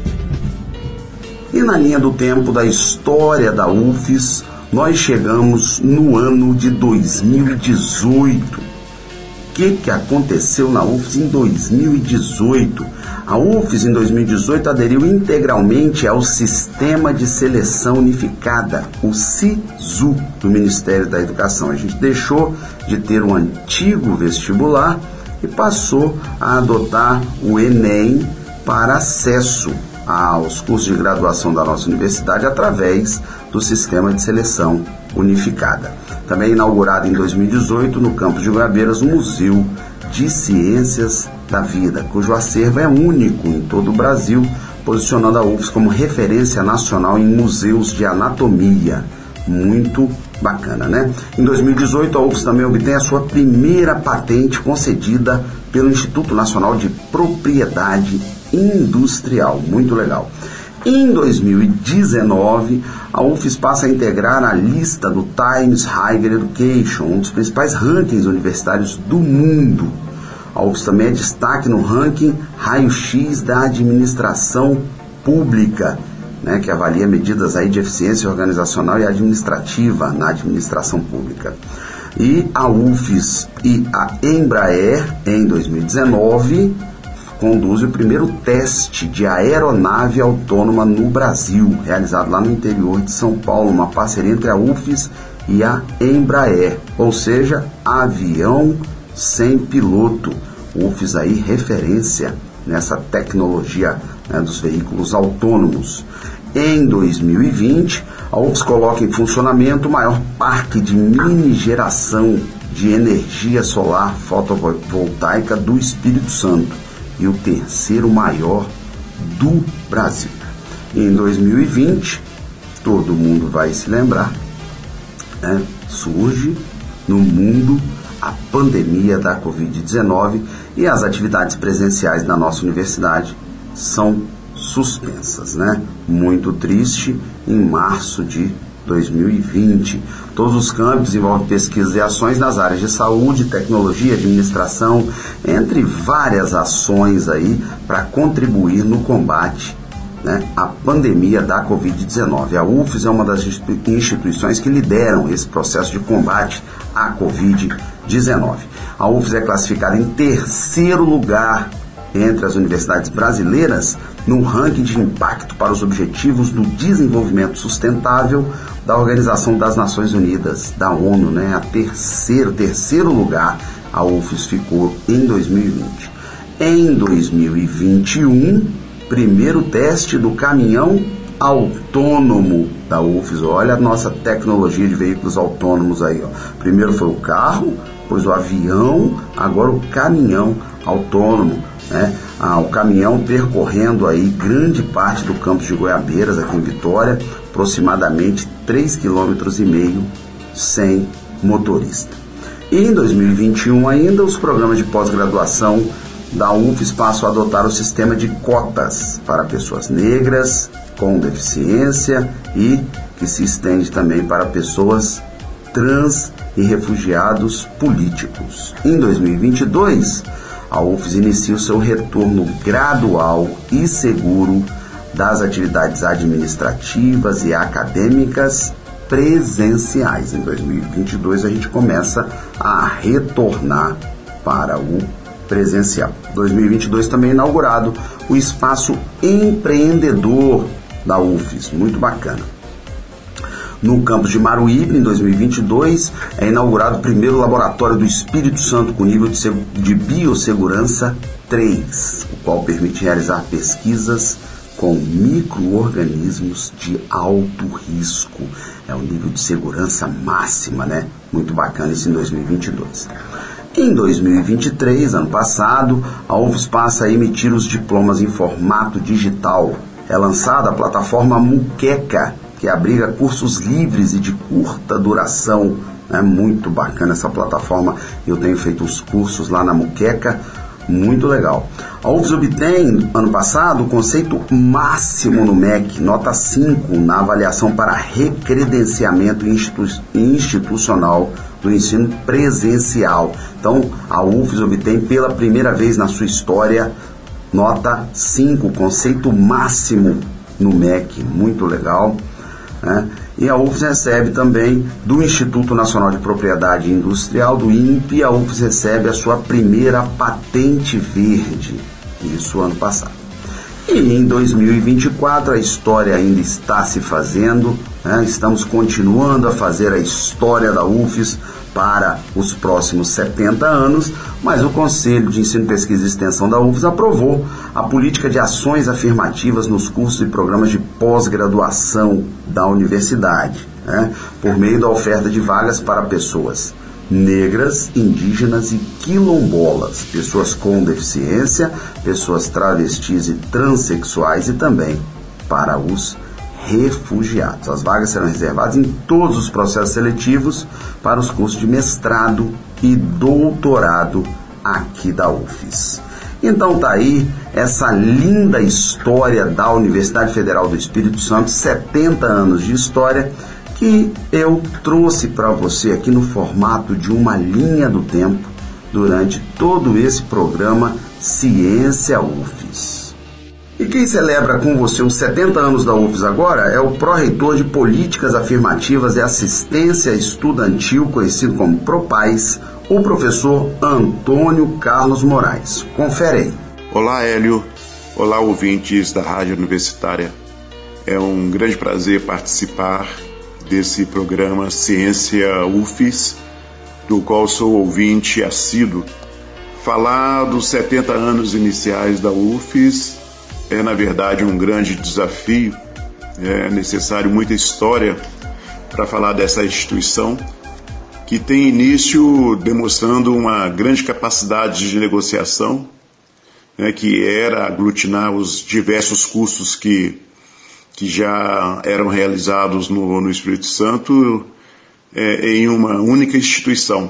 B: E na linha do tempo da história da U F E S, nós chegamos no ano de dois mil e dezoito. O que, que aconteceu na U F E S em dois mil e dezoito? A U F E S em dois mil e dezoito aderiu integralmente ao Sistema de Seleção Unificada, o SISU, do Ministério da Educação. A gente deixou de ter o antigo vestibular e passou a adotar o Enem para acesso aos cursos de graduação da nossa universidade através do Sistema de Seleção Unificada. Também inaugurado em dois mil e dezoito no campus de Goiabeiras o Museu de Ciências da Vida, cujo acervo é único em todo o Brasil, posicionando a U F E S como referência nacional em museus de anatomia. Muito bacana, né? Em dois mil e dezoito, a U F E S também obtém a sua primeira patente concedida pelo Instituto Nacional de Propriedade Industrial. Muito legal. Em dois mil e dezenove, a U F E S passa a integrar a lista do Times Higher Education, um dos principais rankings universitários do mundo. A U F E S também é destaque no ranking Raio-X da Administração Pública, né, que avalia medidas aí de eficiência organizacional e administrativa na administração pública. E a U F E S e a Embraer, em dois mil e dezenove, conduz o primeiro teste de aeronave autônoma no Brasil, realizado lá no interior de São Paulo, uma parceria entre a U F E S e a Embraer, ou seja, avião sem piloto. U F E S aí referência nessa tecnologia, né, dos veículos autônomos. Em dois mil e vinte, a U F E S coloca em funcionamento o maior parque de mini geração de energia solar fotovoltaica do Espírito Santo e o terceiro maior do Brasil. Em dois mil e vinte, todo mundo vai se lembrar, né, surge no mundo a pandemia da covid dezenove e as atividades presenciais da nossa universidade são suspensas, né? Muito triste. Em março de dois mil e vinte, todos os campos envolvem pesquisas e ações nas áreas de saúde, tecnologia, administração, entre várias ações aí para contribuir no combate, né, à pandemia da covid dezenove. A U F E S é uma das instituições que lideram esse processo de combate à covid dezenove. A U F E S é classificada em terceiro lugar entre as universidades brasileiras no ranking de impacto para os objetivos do desenvolvimento sustentável da Organização das Nações Unidas, da ONU, né? A terceiro, terceiro lugar a U F E S ficou em dois mil e vinte. Em dois mil e vinte e um, primeiro teste do caminhão autônomo da U F E S. Olha a nossa tecnologia de veículos autônomos aí, ó. Primeiro foi o carro, depois o avião, agora o caminhão autônomo, né? Ah, o caminhão percorrendo aí grande parte do campus de Goiabeiras, aqui em Vitória, aproximadamente três vírgula cinco quilômetros sem motorista. E em dois mil e vinte e um ainda, os programas de pós-graduação da U F E S passam a adotar o sistema de cotas para pessoas negras com deficiência e que se estende também para pessoas trans e refugiados políticos. Em dois mil e vinte e dois, a U F E S inicia o seu retorno gradual e seguro das atividades administrativas e acadêmicas presenciais. Em dois mil e vinte e dois a gente começa a retornar para o presencial. dois mil e vinte e dois também é inaugurado o espaço empreendedor da U F S, muito bacana. No campus de Maruípe, em dois mil e vinte e dois, é inaugurado o primeiro laboratório do Espírito Santo com nível de, de biossegurança três, o qual permite realizar pesquisas com micro-organismos de alto risco. É o nível de segurança máxima, né? Muito bacana isso em dois mil e vinte e dois. Em dois mil e vinte e três, ano passado, a U F S passa a emitir os diplomas em formato digital. É lançada a plataforma Muqueca, que abriga cursos livres e de curta duração. É muito bacana essa plataforma. Eu tenho feito os cursos lá na Muqueca, muito legal. A U F S obtém, ano passado, o conceito máximo no M E C, nota cinco, na avaliação para recredenciamento institu- institucional do ensino presencial. Então, a U F S obtém pela primeira vez na sua história nota cinco, conceito máximo no M E C, muito legal, né? E a U F S recebe também do Instituto Nacional de Propriedade Industrial, do I N P E, a U F S recebe a sua primeira patente verde, isso ano passado. E em dois mil e vinte e quatro a história ainda está se fazendo, né? Estamos continuando a fazer a história da U F S para os próximos setenta anos, mas o Conselho de Ensino, Pesquisa e Extensão da U F S aprovou a política de ações afirmativas nos cursos e programas de pós-graduação da universidade, né? Por meio da oferta de vagas para pessoas negras, indígenas e quilombolas, pessoas com deficiência, pessoas travestis e transexuais e também para os refugiados. As vagas serão reservadas em todos os processos seletivos para os cursos de mestrado e doutorado aqui da U F S. Então tá aí essa linda história da Universidade Federal do Espírito Santo, setenta anos de história, que eu trouxe para você aqui no formato de uma linha do tempo durante todo esse programa Ciência U F S. E quem celebra com você os setenta anos da U F S agora é o pró-reitor de Políticas Afirmativas e Assistência Estudantil, conhecido como PROPAES, o professor Antônio Carlos Moraes. Confere aí.
O: Olá, Hélio. Olá, ouvintes da Rádio Universitária. É um grande prazer participar desse programa Ciência U F S, do qual sou ouvinte assíduo. Falar dos setenta anos iniciais da U F S é, na verdade, um grande desafio. É necessário muita história para falar dessa instituição, que tem início demonstrando uma grande capacidade de negociação, né, que era aglutinar os diversos cursos que, que já eram realizados no, no Espírito Santo é, em uma única instituição.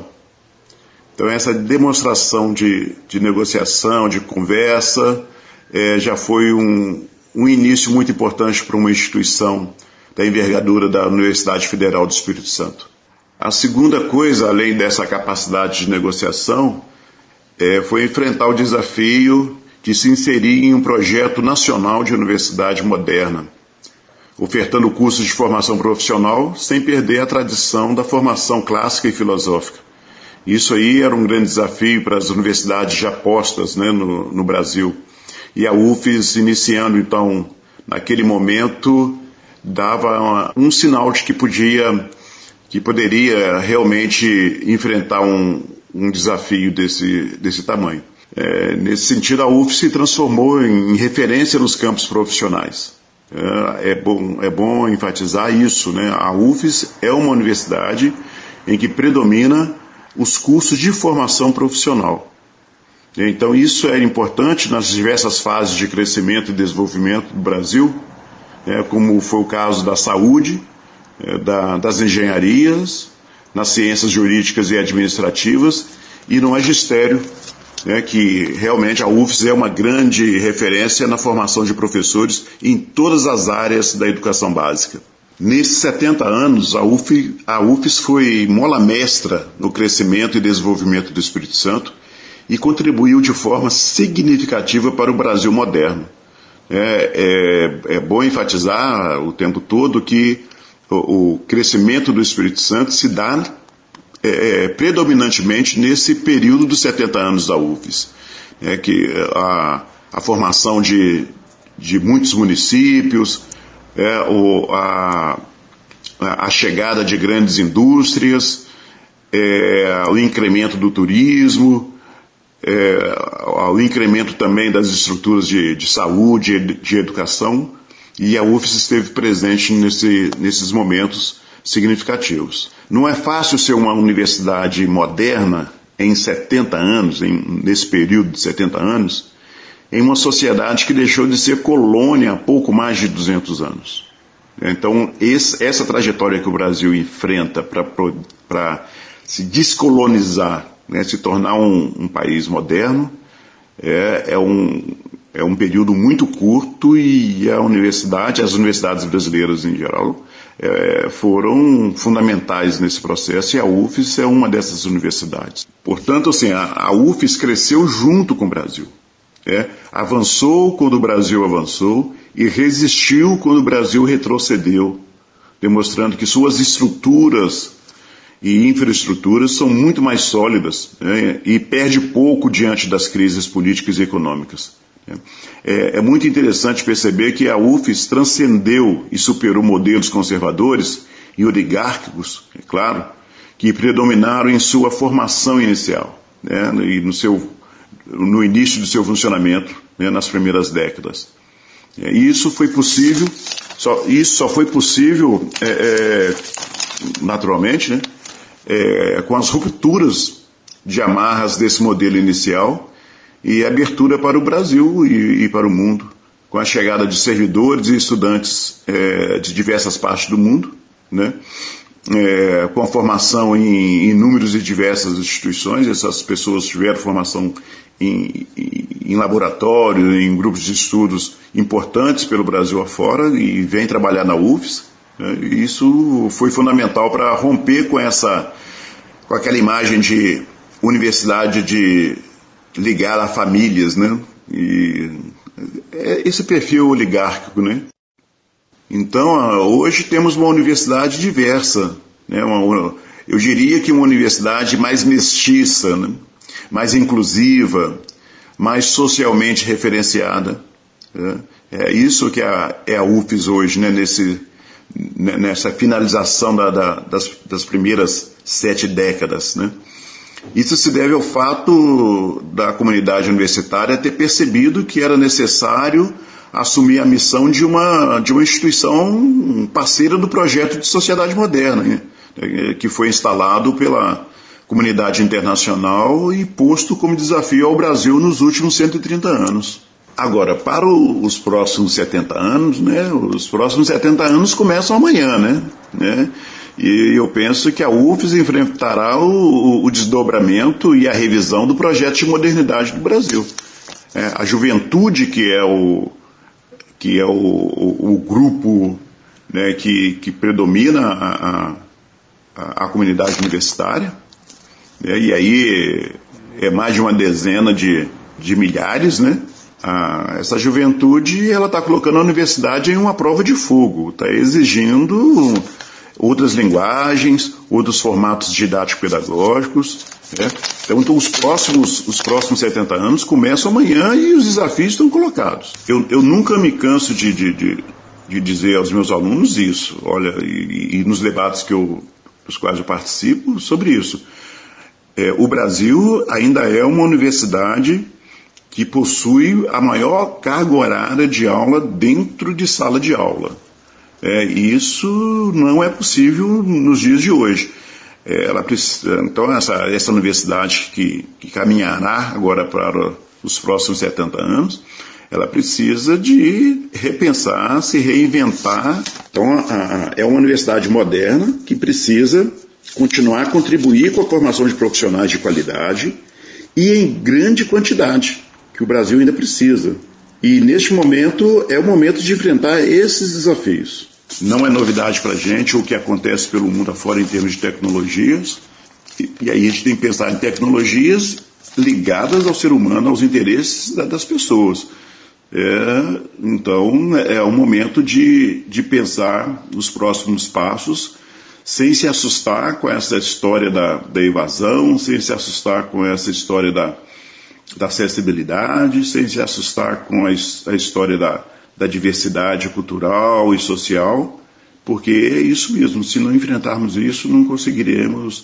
O: Então, essa demonstração de, de negociação, de conversa, É, já foi um, um início muito importante para uma instituição da envergadura da Universidade Federal do Espírito Santo. A segunda coisa, além dessa capacidade de negociação, é, foi enfrentar o desafio de se inserir em um projeto nacional de universidade moderna, ofertando cursos de formação profissional sem perder a tradição da formação clássica e filosófica. Isso aí era um grande desafio para as universidades já postas, né, no, no Brasil. E a U F S, iniciando, então, naquele momento, dava uma, um sinal de que podia, que poderia realmente enfrentar um, um desafio desse, desse tamanho. É, nesse sentido, a U F S se transformou em, em referência nos campos profissionais. É, é, bom, é bom enfatizar isso, né? A U F S é uma universidade em que predomina os cursos de formação profissional. Então, isso é importante nas diversas fases de crescimento e desenvolvimento do Brasil, é, como foi o caso da saúde, é, da, das engenharias, nas ciências jurídicas e administrativas e no magistério, é, que realmente a U F S é uma grande referência na formação de professores em todas as áreas da educação básica. Nesses setenta anos, a U F S, a U F S foi mola mestra no crescimento e desenvolvimento do Espírito Santo, e contribuiu de forma significativa para o Brasil moderno. É, é, é bom enfatizar o tempo todo que o, o crescimento do Espírito Santo se dá é, predominantemente nesse período dos setenta anos da U F S. É que a, a formação de, de muitos municípios, é, o, a, a chegada de grandes indústrias, é, o incremento do turismo, é, o incremento também das estruturas de, de saúde, de, de educação, e a U F S esteve presente nesse, nesses momentos significativos. Não é fácil ser uma universidade moderna em setenta anos, em, nesse período de setenta anos, em uma sociedade que deixou de ser colônia há pouco mais de duzentos anos. Então, esse, essa trajetória que o Brasil enfrenta para se descolonizar, né, se tornar um, um país moderno, é, é, um, é um período muito curto, e a universidade, as universidades brasileiras em geral, é, foram fundamentais nesse processo, e a U F S é uma dessas universidades. Portanto, assim, a, a U F S cresceu junto com o Brasil. É, avançou quando o Brasil avançou e resistiu quando o Brasil retrocedeu, demonstrando que suas estruturas e infraestruturas são muito mais sólidas, né, e perde pouco diante das crises políticas e econômicas. É, é muito interessante perceber que a U F S transcendeu e superou modelos conservadores e oligárquicos, é claro, que predominaram em sua formação inicial, né, e no, seu, no início do seu funcionamento, né, nas primeiras décadas. E isso foi possível, só, isso só foi possível, é, é, naturalmente, né, é, com as rupturas de amarras desse modelo inicial e abertura para o Brasil e, e para o mundo, com a chegada de servidores e estudantes é, de diversas partes do mundo, né, é, com a formação em inúmeras e diversas instituições. Essas pessoas tiveram formação em, em, em laboratório, em grupos de estudos importantes pelo Brasil afora, e vêm trabalhar na U F S. Né, e isso foi fundamental para romper com essa, com aquela imagem de universidade de ligar a famílias, né? E esse perfil oligárquico, né? Então, hoje temos uma universidade diversa, né? Uma, eu diria que uma universidade mais mestiça, né? Mais inclusiva, mais socialmente referenciada. Né? É isso que a, é a U F S hoje, né? Nesse, nessa finalização da, da, das, das primeiras sete décadas, né? Isso se deve ao fato da comunidade universitária ter percebido que era necessário assumir a missão de uma, de uma instituição parceira do projeto de sociedade moderna, né, que foi instalado pela comunidade internacional e posto como desafio ao Brasil nos últimos cento e trinta anos. Agora, para os próximos setenta anos, né, os próximos setenta anos começam amanhã, né, né? E eu penso que a U F S enfrentará o, o desdobramento e a revisão do projeto de modernidade do Brasil. É, a juventude, que é o, que é o, o, o grupo, né, que, que predomina a, a, a comunidade universitária, né, e aí é mais de uma dezena de, de milhares, né? A, essa juventude está colocando a universidade em uma prova de fogo, está exigindo outras linguagens, outros formatos didático-pedagógicos. Né? Então, então os, próximos, os próximos setenta anos começam amanhã e os desafios estão colocados. Eu, eu nunca me canso de, de, de, de dizer aos meus alunos isso, olha, e, e nos debates que eu, dos quais eu participo, sobre isso. É, o Brasil ainda é uma universidade que possui a maior carga horária de aula dentro de sala de aula. É, isso não é possível nos dias de hoje. É, ela precisa, então, essa, essa universidade que, que caminhará agora para os próximos setenta anos, ela precisa de repensar, se reinventar. Então, a, a, é uma universidade moderna que precisa continuar a contribuir com a formação de profissionais de qualidade e em grande quantidade, que o Brasil ainda precisa. E, neste momento, é o momento de enfrentar esses desafios. Não é novidade para a gente o que acontece pelo mundo afora em termos de tecnologias. E, e aí a gente tem que pensar em tecnologias ligadas ao ser humano, aos interesses da, das pessoas. É, então, é um momento de, de pensar os próximos passos, sem se assustar com essa história da, da evasão, sem se assustar com essa história da, da acessibilidade, sem se assustar com a, a história da, da diversidade cultural e social, porque é isso mesmo, se não enfrentarmos isso, não conseguiremos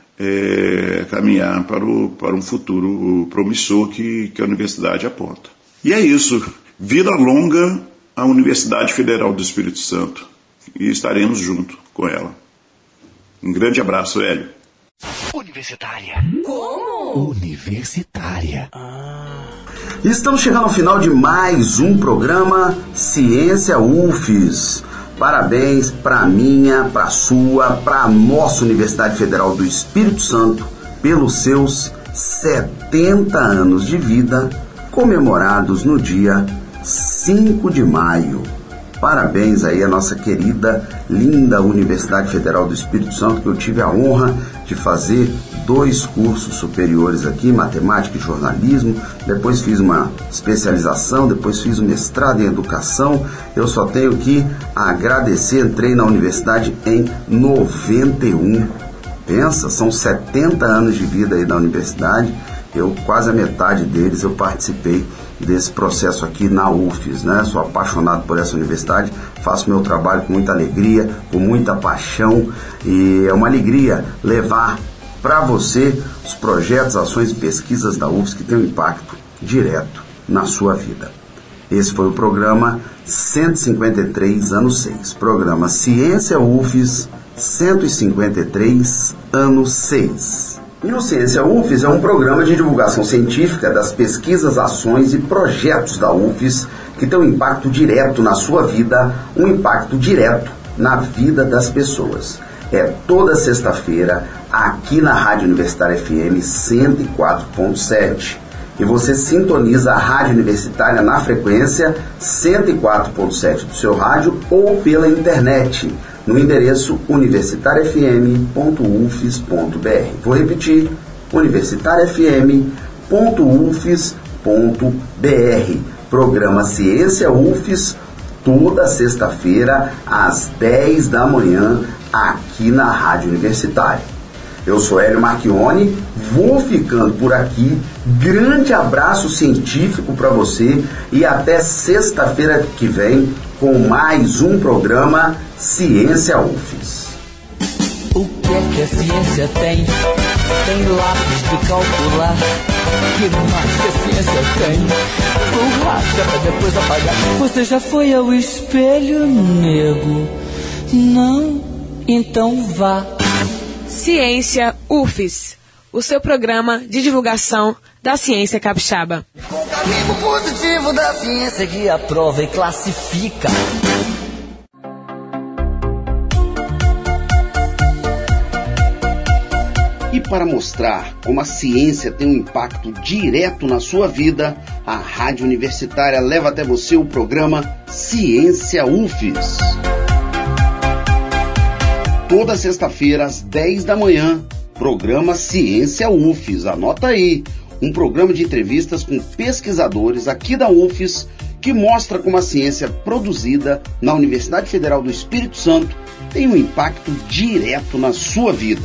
O: é, caminhar para, o, para um futuro promissor que, que a universidade aponta. E é isso, vida longa à Universidade Federal do Espírito Santo, e estaremos junto com ela. Um grande abraço, Hélio.
D: Universitária.
J: Como?
D: Universitária.
B: Ah. Estamos chegando ao final de mais um programa Ciência U F E S. Parabéns para minha, para sua, para a nossa Universidade Federal do Espírito Santo pelos seus setenta anos de vida, comemorados no dia cinco de maio. Parabéns aí à nossa querida, linda Universidade Federal do Espírito Santo, que eu tive a honra de fazer dois cursos superiores aqui, matemática e jornalismo, depois fiz uma especialização, depois fiz um mestrado em educação. Eu só tenho que agradecer, entrei na universidade em noventa e um. Pensa, são setenta anos de vida aí da universidade, eu quase a metade deles eu participei desse processo aqui na U F E S, né? Sou apaixonado por essa universidade, faço meu trabalho com muita alegria, com muita paixão, e é uma alegria levar para você os projetos, ações e pesquisas da U F E S que têm um impacto direto na sua vida. Esse foi o programa cento e cinquenta e três, ano seis. Programa Ciência U F E S cento e cinquenta e três, ano seis. E o Ciência U F E S é um programa de divulgação científica das pesquisas, ações e projetos da U F E S que têm um impacto direto na sua vida, um impacto direto na vida das pessoas. É toda sexta-feira aqui na Rádio Universitária F M cento e quatro ponto sete. E você sintoniza a Rádio Universitária na frequência cento e quatro ponto sete do seu rádio ou pela internet, no endereço universitária f m ponto u f e s ponto b r. Vou repetir, universitária f m ponto u f e s ponto b r. Programa Ciência U F E S, toda sexta-feira, às dez da manhã, aqui na Rádio Universitária. Eu sou Hélio Marchione, vou ficando por aqui. Grande abraço científico para você e até sexta-feira que vem com mais um programa Ciência U F E S.
H: O que é que a ciência tem? Tem lápis de calcular. Que mais que a ciência tem? Borracha pra depois apagar. Você já foi ao espelho, nego? Não? Então vá.
A: Ciência U F E S, o seu programa de divulgação da ciência capixaba.
H: Com o carimbo positivo da ciência que aprova e classifica.
B: E para mostrar como a ciência tem um impacto direto na sua vida, a Rádio Universitária leva até você o programa Ciência U F E S. Toda sexta-feira, às dez da manhã, programa Ciência U F E S. Anota aí, um programa de entrevistas com pesquisadores aqui da U F E S que mostra como a ciência produzida na Universidade Federal do Espírito Santo tem um impacto direto na sua vida.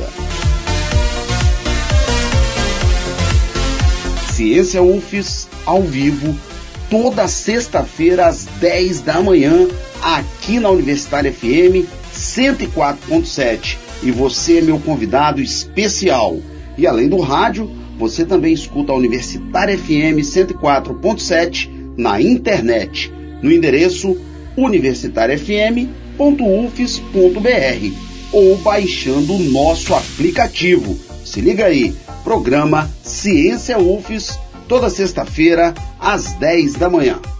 B: Ciência U F E S, ao vivo, toda sexta-feira, às dez da manhã, aqui na Universitária F M cento e quatro ponto sete. E você é meu convidado especial. E além do rádio, você também escuta a Universitária F M cento e quatro ponto sete na internet, no endereço universitária f m ponto u f e s ponto b r ou baixando o nosso aplicativo. Se liga aí, programa Ciência U F E S, toda sexta-feira, às dez da manhã.